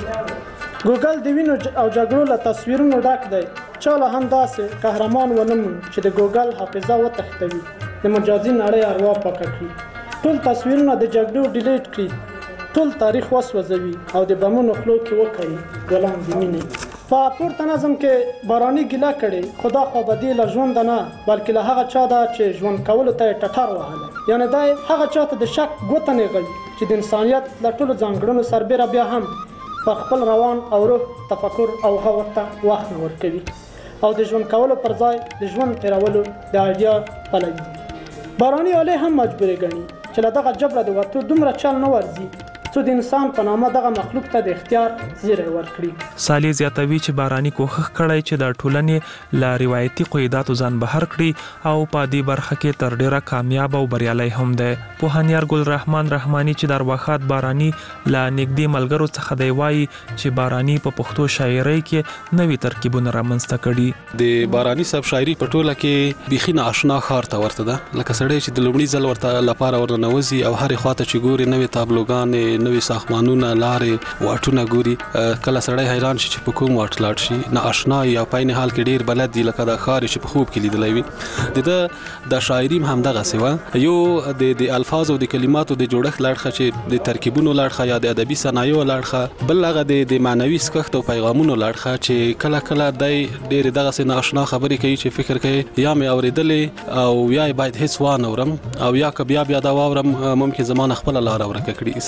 ګوګل د وینو او جګړو له تصویرونو ډک دی چاله هم داسې قهرمان ونمون چې د ګوګل حافظه وتښتوي د مجازي نړۍ اروا پاکه کړي ټول تصویرونه د جګړو ډیلیټ کړي ټول تاریخ وسوځوي او د بمونو خلو کې وکړي ګلان د مینې. په پورته نظم کې باراني ګیله کړي خدا خو بدی له ژوند نه بلکې له هغه چا دا چې ژوند کول ته ټټر وهله یعنی دا هغه چاته د شک ګوته نه غوي چې د انسانيت له ټولو ځانګړنو سربېره بیا هم په خپل روان او روح تفکر او هوت ته وخت ورکوي او د ژوند کولو پر ځای د ژوند تیرولو د اړتیا پلوي. باراني علي هم مجبورې ګڼي چې له دغه جبره د وته دومره چل نه ورزي څو د انسان په نامه دغه مخلوق ته د اختیار زیری ورکړي. صالح زیاتوي چې باراني کوښښ کړی چې د ټولنې له روایتي قیداتو ځان بهر کړي او په دې برخه کې تر ډیره کامیاب او بریالي هم دی. پوهانیار ګل رحمان رحماني چې د ارواخات باراني له نږدې ملګرو څخه دی وایي چې باراني په پښتو شاعرۍ کې نوي ترکیبونه رامنځته کړي. د باراني صاحب شاعري په ټوله کې بيخي آشنا خار ته ورته ده لکه سړی چې د لومړي ځل ورته لپاره ورنوزي او هر خواته چې ګوري نوې تابلوګان نوې ساختمانونه لارې واټونه ګوري کله سړی حیران شي چې په کوم واټ لاړ شي نه آشنا یا پاین حال کې ډیر بلد دي لکه د خار چې په خوب کې لیدلای وي. د د شاعري هم دغه سوا یو د د الفاظ او د کلماتو د جوړښت لاړخه چې د ترکیبونو لاړخه یا د ادبي صنایعو لاړخه بل هغه د د معنوي سکښت او پیغامونو لاړخه چې کله کله د ډیر دغه سه آشنا خبرې کوي چې فکر کوي یا مې اوریدلې او یا باید هیڅ وانه ورم او یا ک بیا بیا دا واورم ممکن زمانه خپل لار ورکه کړي. سړی کله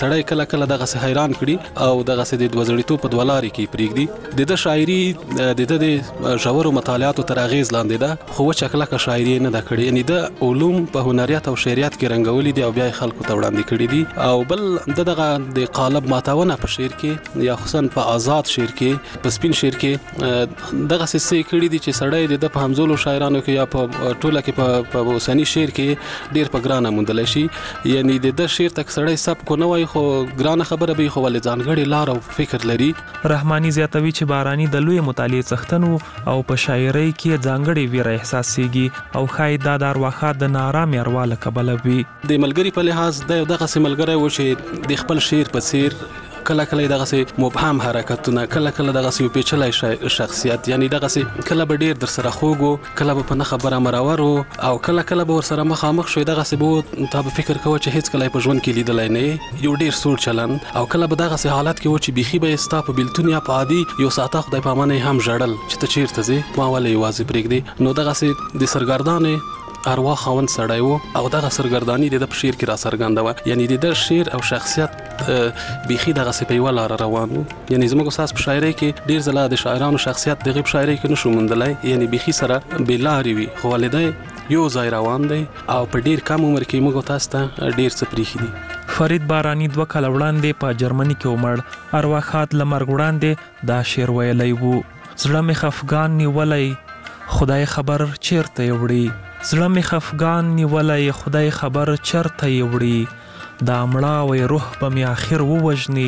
کله کله دغه سه حیران کړي او دغه سه د وزړیتو په دولاري کې پریږدي د د شاعري د د ژورو مطالعاتو تر اغیز لاندې ده خو چکله کا شاعري نه دا کړي یعنی د علوم په هنریت او شعریات کې رنگولې دي او بیا خلکو ته وړاندې کړي دي او بل دغه د قالب ماتاونه په شعر کې یا خصوصا په آزاد شعر کې په سپین شعر کې دغه څه کړي دي چې سړی د همزولو شاعرانو کې یا په ټوله کې په اوسنی شعر کې ډیر په ګرانه موندل شي یعنی د شعر تک سړی سب کو نه وای خو ګرانه خبره به خو ول ځانګړي لار او فکر لري. رحماني زیاتوي چې بارانی د لوی مطالعه څښتنو او په شاعرۍ کې ځانګړي ویره احساسيږي او خای د دارواخات د نارام يرواله کبل وي. د ملګری په لحاظ دغه سم ملګری و چې د خپل شعر په سیر کله کله دغه سي مبهم حرکتونه کله کله دغه سي پیچلای شخصیت یعنی دغه سي کله به ډیر در سره خوګو کله به په خبره مراورو او کله کله به ور سره مخامخ شوي دغه سي بو ته فکر کوي چې هیڅ کله په ژوند کې لیدلای نه یو ډیر سوچ چلن او کله به دغه سي حالت کې و چې بيخي به استا په بلتونیا په عادي یو ساته خدای په امانه هم جړل چې ته چیرته زی ما ولې واځي پرېږدي نو دغه سي د سرګردانې اروا خوند سړی وو او دغه سرګردانی د شعر کې را څرګنده یعنی د شعر او شخصیت بيخي دغه سپیول لار روان وو یعنی زموږ اساس په شاعرۍ کې ډیر زله د شاعرانو شخصیت دغه په شاعرۍ کې نشو موندلای یعنی بيخي سره بلاري وي خو ولې یو ځای روان دی او په ډیر کم عمر کې موږ تاسو ته ډیر څه پریخي دي. فرید بارانی دوه کال وړاندې په جرمني کې عمر ارواخات لمر وړاندې دا شعر ویلی وو زړه می خفغان نیولای خدای خبر چیرته وړي زړه می خفغان نیولای خدای خبر چرته وړي دا مړاوي روح په می اخر ووجني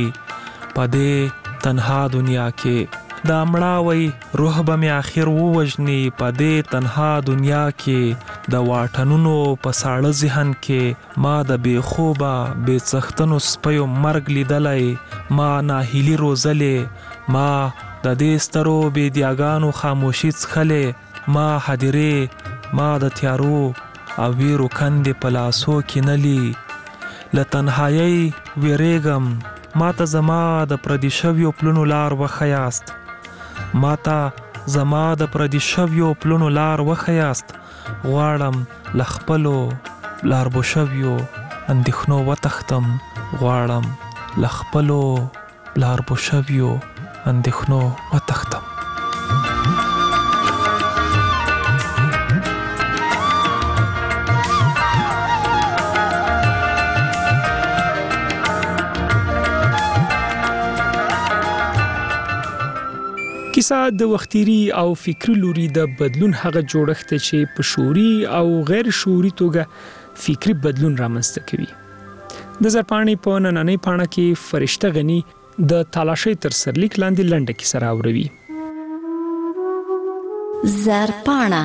پدې تنها دنیا کې دا مړاوي روح به می اخر ووجني پدې تنها دنیا کې د واټنونو په ساړه ذهن کې ما د بے خوبه بے څښتنو سپیو مرګ لیدلای ما ناهیلی روزلې ما د دې سترو بے دیاګانو خاموشي څخلې ما حاضرې ما د تیارو او ویرو کندې پلاسو کې نلی لتنهایی ویریګم ما ته زما د پردي شویو پلونو لار وخیاست ما ته زما د پردي شویو پلونو لار وخیاست غواړم لخپلو لار بو شویو اندېښنو وتختم غواړم لخپلو لار بو شویو اندېښنو وتختم. کیسه د وختيري او فکری لوري د بدلون هغه جوړښت چې په شعوري او غیر شعوري توګه فکری بدلون رامنځته کوي. د زرپاڼې په نننۍ پاڼه کې فرشته غني د تالاشۍ تر سرلیک لاندې لنډه کیسه راوړي. زرپاڼه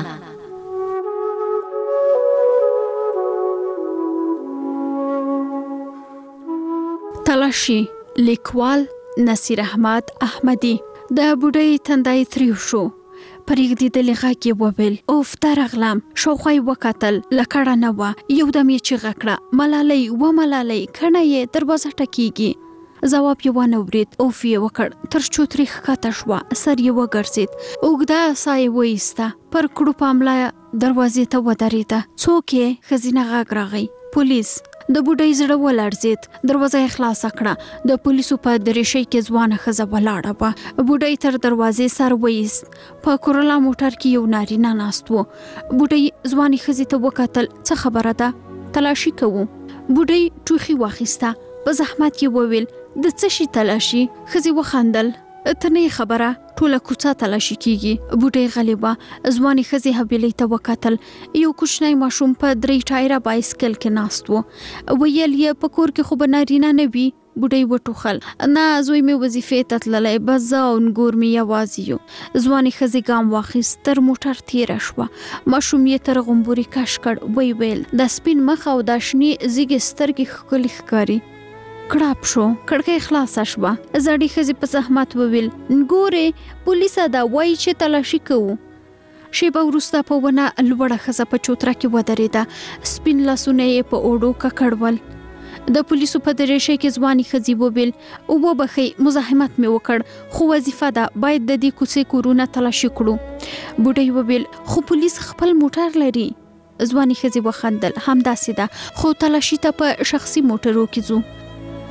تلاشي لیکوال نصیر احمد احمدی د بوډۍ تندای تریو شو پرېږدي د لغاکي وبل اوف درغلم شوخوي وکتل لکړه نه و یو دم یې چیغه کړه ملالۍ و ملالۍ کنه یې دروازه ټکیږي جواب یې ونه ورید اوف یې وکړ تر چوتری ښکته شو سر یې وګرځید اوګدا سای وېستا پر کړو پاملا دروازې ته ودرېده څوک یې خزینه غاګ راغی پولیس د بوډۍ زړه ولړزید دروازه یې خلاصه کړه د پولیسو په درېشۍ کې ځوانه ښځه ولاړه وه بوډۍ تر دروازې سر وایست په کورولا موټر کې یو نارینه ناست و بوډۍ ځوانې ښځې ته وکتل څه خبره ده تلاشي کوو بوډۍ ټوخي واخیسته په زحمت یې وویل د څه شي تلاشي ښځې وخندل ته نه خبره ټوله کوڅه تلاشي کیږي بوډۍ غلې وه ځوانې ښځې حویلۍ ته وکتل یو کوچنی ماشوم په درې ټایره بایسکل کې ناست و ویل یې په کور کې خو به نارینه نه وي بوډۍ وټوخل نه زوی مې وظیفې ته تللی بس زه او نګور مې یوازې یو ځوانې ښځې ګام واخیست تر موټر تېره شوه ماشوم یې تر غومبوري کش کړ وی ویل د سپین مخ او د شنې زیږې سترګې ښکلې ښکاري کړاپ شو کړکۍ خلاصه شوه زړې ښځې په زحمت وویل نګورې پولیسه دا وایي چې تلاشي کوو شیبه وروسته په ونه لوړه ښځه په چوتره کې ودرېده سپین لاسونه یې په اوړو ککړول د پولیسو په درېشۍ کې ځوانې ښځې وویل وبخئ مزاحمت مې وکړ خو وظیفه ده باید د دې کوڅې کورونه تلاشي کړو بوډۍ وویل خو پولیس خپل موټر لري ځوانې ښځې وخندل همداسې ده خو تلاشي ته په شخصي موټرو کې ځو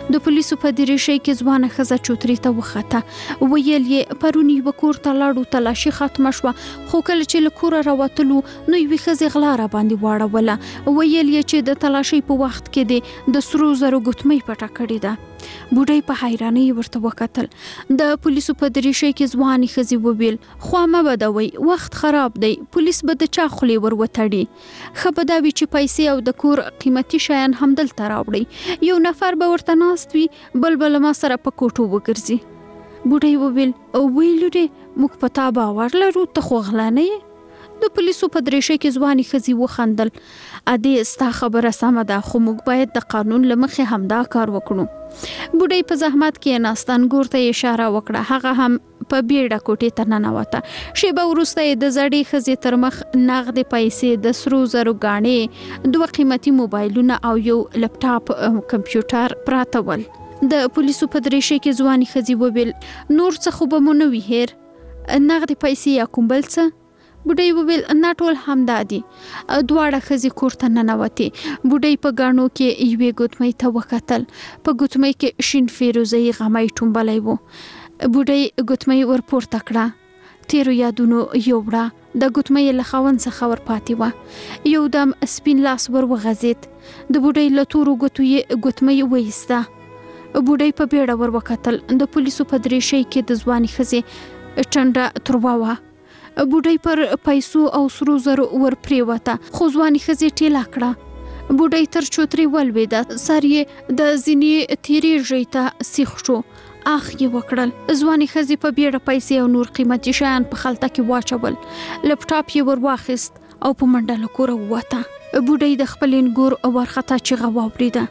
د پولیسو په دریشۍ کې ځوانه ښځه چوترې ته وخته. ویل یې پرون یوه کور ته لاړو، تلاشي ختمه شوه، خو کله چې له کوره راوتلو نو یوې ښځې غلا راباندې واړوله. ویل یې چې د تلاشۍ په وخت کې دې د سرو زرو ګوتمۍ پټه کړې ده. بوډۍ په حیرانۍ ورته وکتل. د پولیسو په دریشۍ کې ځوانې ښځې وویل خوا مه بدوئ، وخت خراب دی، پولیس به د چا خولې ور وتړي. ښه به دا وي چې پیسې او د کور قیمتي شیان همدلته راوړئ، یو نفر به ورته ناست وي، بل به له ما سره په کوټو وګرځي. بوډۍ وویل وی لورې موږ په تا باور لرو، ته خو غلا نه یې. د پولیسو په دریشۍ کې ځوانې ښځې وخندل. ادې ستا خبره سمه ده، خو موږ باید د قانون له مخې همدا کار وکړو. بوډۍ په زحمت کې ناست انګور ته اشاره وکړه. هغه هم په بیړه کوټې ته ننوته. شیبه وروسته یې د زړې ښځې تر مخ نغدې پیسې، د سرو زرو ګاڼې، دوه قیمتي موبایلونه او یو لپټاپ کمپیوټر پراته ول. د پولیسو په دریشۍ کې ځوانې ښځې وویل نور څه خو به مو نه وي هیر، نغدې پیسې یا کوم بل څه؟ بوډۍ وویل نه ټول همدا دي. دواړه ښځې کور ته ننوتې. بوډۍ په ګاڼو کې یوې ګوتمۍ ته وکتل. په ګوتمۍ کې شین فیروزه‌یي غمی ټومبلی و. بوډۍ ګوتمۍ ورپورته کړه. تیرو یادونو یوړه. د ګوتمۍ له خاوند څخه ورپاتې وه. یو دم سپین لاس ور وغځېد. د بوډۍ له تورو ګوتو یې ګوتمۍ وایسته. بوډۍ په بیړه ور وکتل. د پولیسو په دریشۍ کې د ځوانې ښځې ټنډه تروه وه. بوډۍ پر پیسو او سرو زرو ور پریوته، خو ځوانې ښځې ټیله کړه. بوډۍ تر چوترې ولوېده. سر یې د زینې تیرې ژۍ ته سیخ شو. اخ یې وکړل. ځوانې ښځې په بیړه پیسې او نور قیمتي شیان په خلطه کې واچول. لپټاپ یې ور واخیست او په منډه له کوره ووته. بوډۍ د خپل انګور ورخطا چیغه واورېده.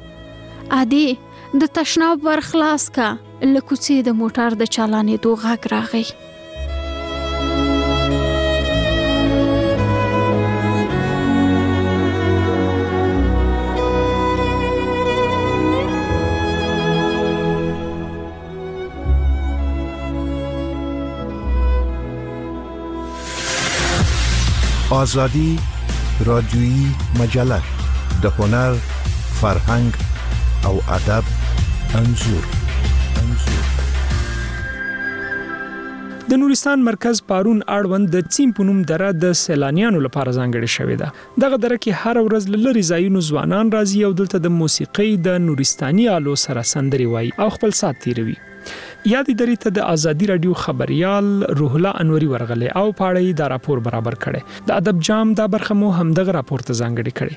ادې د تشناب ور خلاص کا. له کوڅې د موټر د چالانېدو غږ راغی. آزادی رادیویی مجله د هنر، فرهنګ او ادب انځور. د نورستان مرکز پارون اړوند د چیم پونوم دره د سیلانیانو لپاره ځانګړې شوې ده. دغه دره کې هر ورځ لری ځایونو ځوانان راځي او دلته د موسیقي د نورستاني آلو سره سندري وایي او خپل سات تیروي. یادې درې ته د ازادي رادیو خبريال روح الله انوري ورغله او پاړې دا راپور برابر کړي. د ادب جام دا برخه مو هم دغه راپور ته ځانګړې کړي.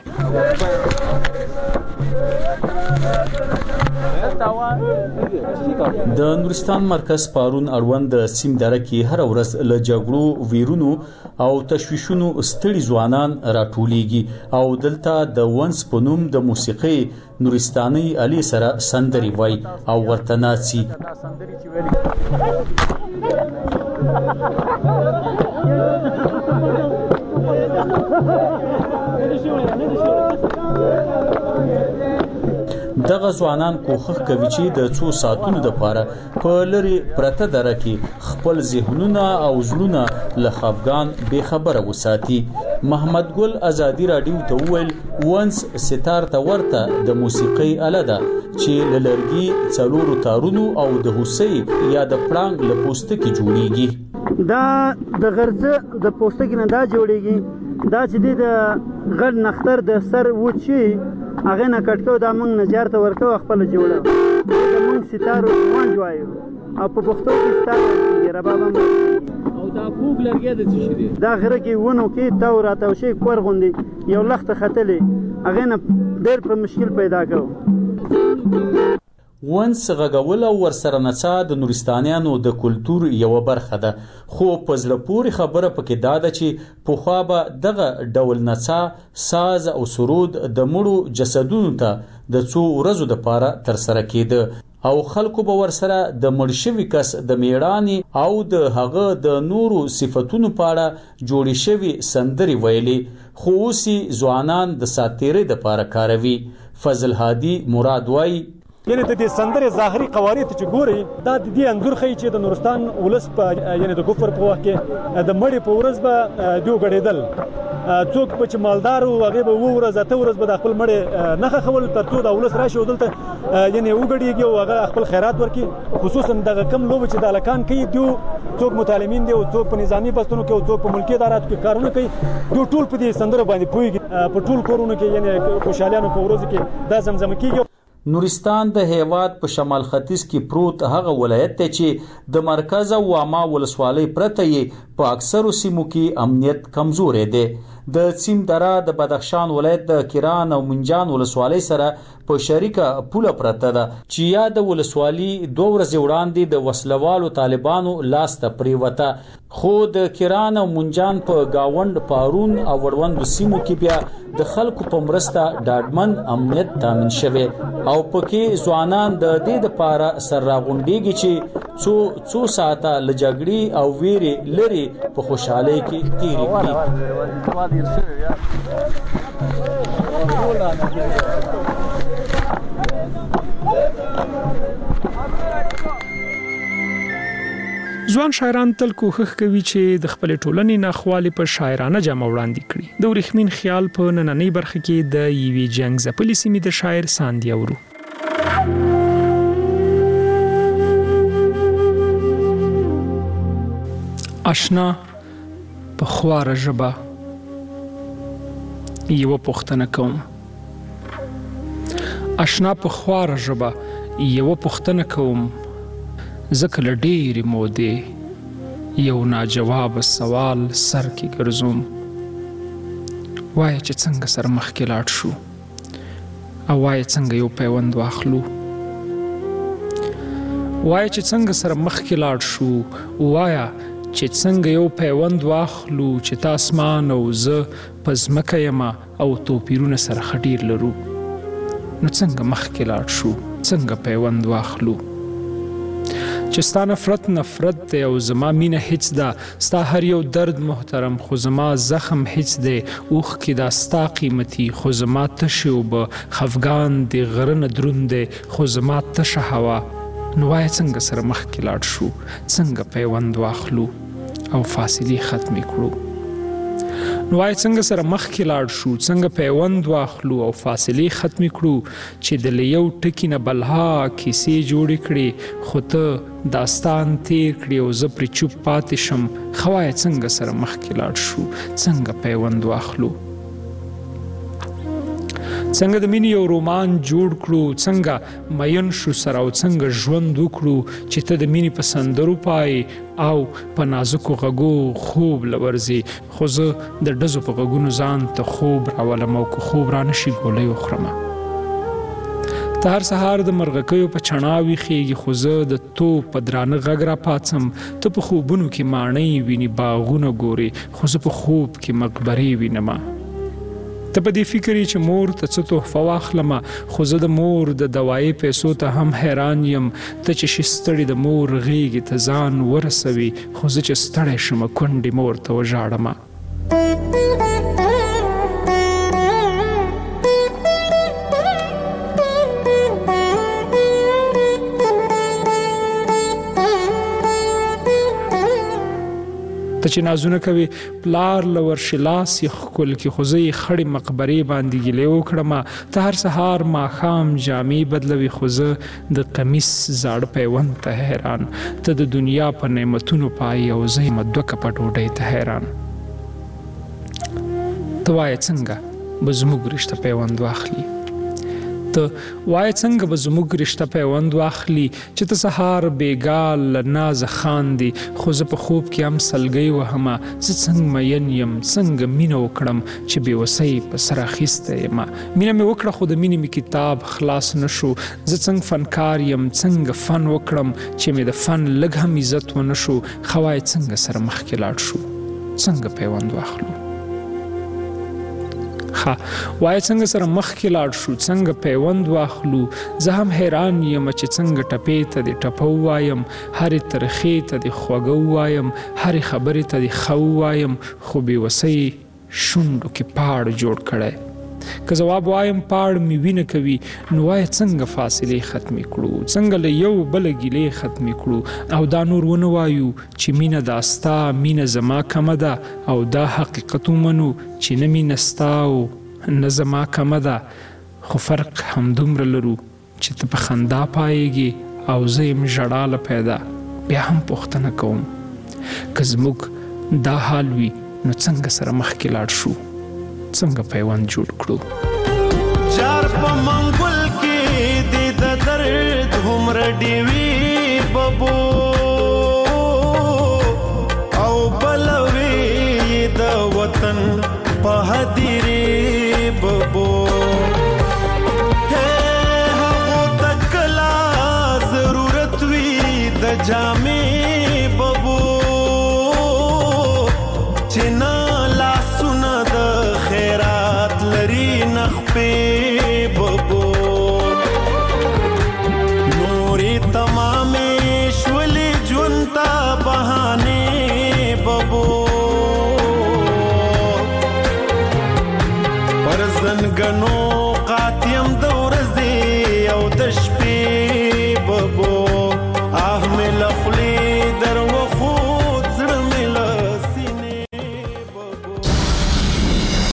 د نورستان مرکز پارون اړوند د سیم دره کې هر ورځ له جګړو، ویرونو او تشویشونو ستړي ځوانان راټولېږي او دلته د ونس په نوم د موسیقي نورستاني علي سره سندري وای او ورته ناڅي. دغه ځوانان کوښښ کوي چې د څو ساعتونو لپاره په لری پرته دره کې خپل ذهنونه او زړونه له خفګان بے خبره وساتي. محمد ګل ازادي رادیو ته وویل ونس ستار ته ورته د موسیقي آله ده چې له لرګي، څلورو تارونو او د هوسۍ یا د پړانګ له پوستکي جوړیږي. دا د غرزه د پوستکي نه دا جوړیږي. دا چې د غړ نختر د سر وچی هغه نه کټکو دا موږ نجار ته ورکو خپل جوړه د موږ ستارو وان جوایو او په پښتو کې ستاره ربابم او دا پوګ لرګي د څه شي دا غره کې ونه کې تا ورته شي کور غوندي یو لخت خطلې هغه نه ډېر په مشکل پیدا کړو. ونس غږول او ورسره نڅا د نورستانیانو د کلتور یو برخه ده، خو په زړه پورې خبره پکې دا ده چې پخوا به دغه ډول نڅا، ساز او سرود د مړو جسدونو ته د څو ورځو دپاره ترسره کېده او خلکو به ورسره د مړ شوي کس د میړانې او د هغه د نورو صفتونو په اړه جوړې شوي سندرې ویلې، خو اوس ځوانان د ساتیرۍ دپاره کاروي. فضل هادي مراد وایي یعنی د دې سندرې ظاهري قوارې ته چې ګوري دا د دې انځور ښیي چې د نورستان ولس په یعنی د کفر په وخت کې د مړي په ورځ به دوی ګډېدل، څوک به چې مالدار وو هغې به اووه ورځ اته ورځ به د خپل مړي نه ښخول تر څو د ولس راشي او دلته یعنی وګډېږي او هغه خپل خیرات ورکړي. خصوصا دغه کم لوبې چې د هلکان کوي دوی څوک متعلمین دي او څوک په نظامي بستونو کې او څوک په ملکي اداراتو کې کارونه کوي، دوی ټول په دې سندرو باندې پوهېږي، په ټول کورونو کې یعنی خوشحالیانو په ورځو کې دا زمزمه کېږي. نورستان د هیواد په شمال ختیځ کې پروت هغه ولایت دی چې د مرکز او عامه ولسوالۍ پرته یې په اکثرو سیمو کې امنیت کمزوری دی. د سیم دره د بدخشان ولایت د کران او منجان ولسوالۍ سره په شریکه پوله پرته ده چې یا د ولسوالۍ دوه ورځې وړاندې د وسلوالو طالبانو لاس ته پریوته، خو د کران او منجان په گاوند پارون او وړوند سیمو کې بیا د خلکو په مرسته ډاډمن امنیت تامین شوی او پکې ځوانان د دې لپاره سر راغونډيږي چې څو څو ساعته له جګړې او ویرې لري په خوشحالۍ کې تیرې کړي. ځوان شاعران تل کوښښ کوي چې د خپل ټولنې ناخوالې په شاعرانه جامه وړاندې کړي. د ورېښمین خیال په نننۍ برخه کې د یوې جنګ ځپلې سیمې د شاعر ساندیا ورو. آشنا په خواره ژبه یوه پوښتنه کوم، آشنا په خواره ژبه یوه پوښتنه کوم، ځکه له ډېرې مودې یو ناجوابه سوال سر کې ګرځوم. وایه چې څنګه سره مخکې لاړ شو او وایه څنګه یو پیوند واخلو، وایه چې څنګه سره مخکې لاړ شو، وایه چې څنګه یو پیوند واخلو چې تا اسمان او زه په ځمکه یمه او توپیرونه سره ښه ډېر لرو. نو څنګه مخکې لاړ شو، څنګه پیوند واخلو چې ستا نفرت نفرت دی او زما مینه هیڅ ده، ستا هر یو درد محترم خو زما زخم هیڅ دی، اوښکې دا ستا قیمتي خو زما تشې اوبه، خفګان د غره نه دروند دی خو زما تشه هوا. نو وایه څنګه سره مخکې لاړ شو، څنګه پیوند واخلو او فاصلې ختمې کړو. نو وایه څنګه سره مخکې لاړ شو، څنګه پیوند واخلو او فاصلې ختمې کړو چې د له یو ټکي نه بلها کیسې جوړې کړې خو ته داستان تیر کړې او زه پرې چوپ پاتې شم. ښه وایه څنګه سره مخکې لاړ شو، څنګه پیوند واخلو، څنګه د مینې یو رومان جوړ کړو، څنګه مین شو سره او څنګه ژوند وکړو چې ته د مینې په سندرو پای او په نازکو غږو خوب لورځي، خو زه د ډزو په غږونو ځان ته خوب راولم او که خوب را نشي ګولۍ وخورمه. ته هر سهار د مرغکیو په چڼا ویښېږي خو زه د توپ په درانه غږ را پاڅم. ته په خوبونو کې ماڼۍ ویني، باغونه ګورې خو زه په خوب کې مقبرې وینمه. ته په دې فکر یې چې مور ته څه تحفه واخلمه خو زه د مور د دوایي پیسو ته هم حیران یم. ته چې شي ستړې د مور غېږې ته ځان ورسوي خو زه چې ستړی شمه کونډې مور ته وژاړمه. ته چې نازونه کوي پلار له ورشي لاس یې ښکل کړي خو زه یې خړې مقبرې باندې ګیلې وکړمه. ته هر سهار ماښام جامې بدلوي خو زه د قمیص زاړه پیوند ته حیران. ته د دنیا په نعمتونو پایې او زه یم دوه کپه ډوډۍ ته حیران. ته وایه څنګه به زموږ رشته پیوند واخلي، ته وایه څنګه به زموږ رشته پیوند واخلي چې ته سهار بېګا له نازه خاندي خو زه په خوب کې هم سلګۍ وهمه. زه څنګه مین یم، څنګه مینه وکړم چې بېوسۍ په سر اخیستی یمه. مینه مې وکړه خو د مینې مې کتاب خلاص نه شو. زه څنګه فنکار یم، څنګه فن وکړم چې مې د فن لږ هم عزت ونه شو. ښه وایه څنګه سره مخکې لاړ شو، څنګه پیوند واخلو. ښه وایه څنګه سره مخکې لاړ شو، څنګه پیوند واخلو. زه هم حیران یم چې څنګه ټپې ته د ټپه ووایم، هرې ترخې ته د خوږه ووایم، هرې خبرې ته د ښه ووایم، خو بېوسۍ شونډو کې پاړ جوړ کړی که جواب وایم پاړ می وینه کوي نو وای څنګه فاصله ختم کړو څنګه له یو بل ګیله ختم کړو او دا نور ونه وایو چې مینه داستا مینه زما کمه ده او دا حقیقت منو چې نه مینه ستا او نه زما کمه ده خو فرق هم دومره لرو چې ته په خندا پایږي او زه یم ژړاله پیدا بیا هم پوښتنه کوم که زموږ دا حال وي نو څنګه سره مخکې لاړ شو څنګه پیوند جوړ کړو جار په منګل کې د د درد همر دیوی ببو او بلوي د وطن په هدیره ببو هغه تکلا ضرورت وی د جامې ببو چنا पे बबो नूरी तमामे श्वली जुनता बहाने बबो परजन गनो कातियम